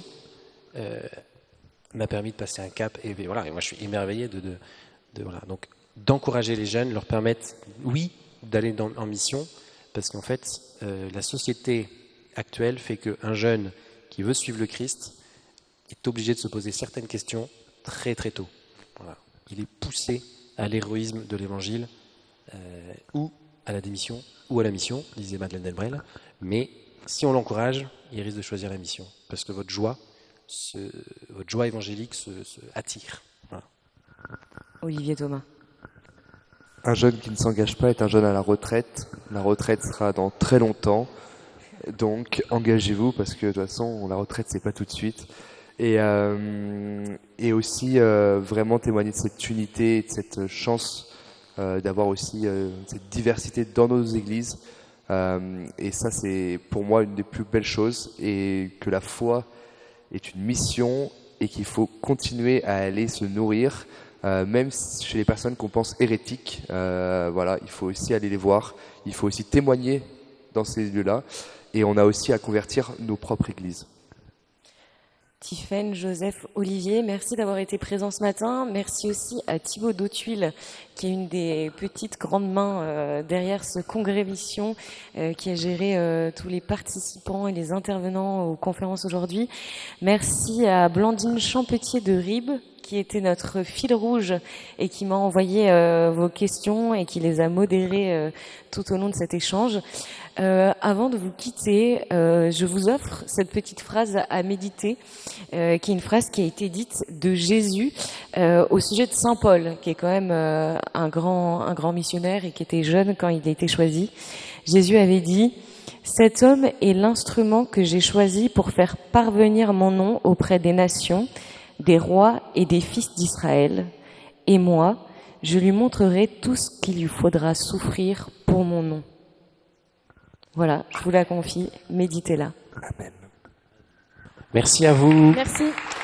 m'a permis de passer un cap. Et voilà, et moi je suis émerveillé donc d'encourager les jeunes, leur permettre, oui, d'aller en mission, parce qu'en fait, la société actuelle fait qu'un jeune qui veut suivre le Christ est obligé de se poser certaines questions très très tôt. Voilà. Il est poussé à l'héroïsme de l'Évangile, ou à la démission, ou à la mission, disait Madeleine Delbrel. Mais si on l'encourage, il risque de choisir la mission, parce que votre joie évangélique se attire. Voilà. Olivier Thomas. Un jeune qui ne s'engage pas est un jeune à la retraite. La retraite sera dans très longtemps. Donc, engagez-vous parce que de toute façon, la retraite, c'est pas tout de suite. Et aussi, vraiment témoigner de cette unité et de cette chance d'avoir aussi cette diversité dans nos églises. Et ça, c'est pour moi une des plus belles choses. Et que la foi est une mission et qu'il faut continuer à aller se nourrir. Même chez les personnes qu'on pense hérétiques, voilà, il faut aussi aller les voir, il faut aussi témoigner dans ces lieux-là, et on a aussi à convertir nos propres églises. Tiffaine, Joseph, Olivier, merci d'avoir été présents ce matin. Merci aussi à Thibaut Dautuil, qui est une des petites grandes mains derrière ce congrès mission, qui a géré tous les participants et les intervenants aux conférences aujourd'hui. Merci à Blandine Champetier de Ribes, qui était notre fil rouge et qui m'a envoyé vos questions et qui les a modérées tout au long de cet échange. Avant de vous quitter, je vous offre cette petite phrase à méditer, qui est une phrase qui a été dite de Jésus au sujet de Saint Paul, qui est quand même un grand missionnaire et qui était jeune quand il a été choisi. Jésus avait dit: « Cet homme est l'instrument que j'ai choisi pour faire parvenir mon nom auprès des nations, des rois et des fils d'Israël. Et moi, je lui montrerai tout ce qu'il lui faudra souffrir pour mon nom. » Voilà, je vous la confie, méditez-la. Amen. Merci à vous. Merci.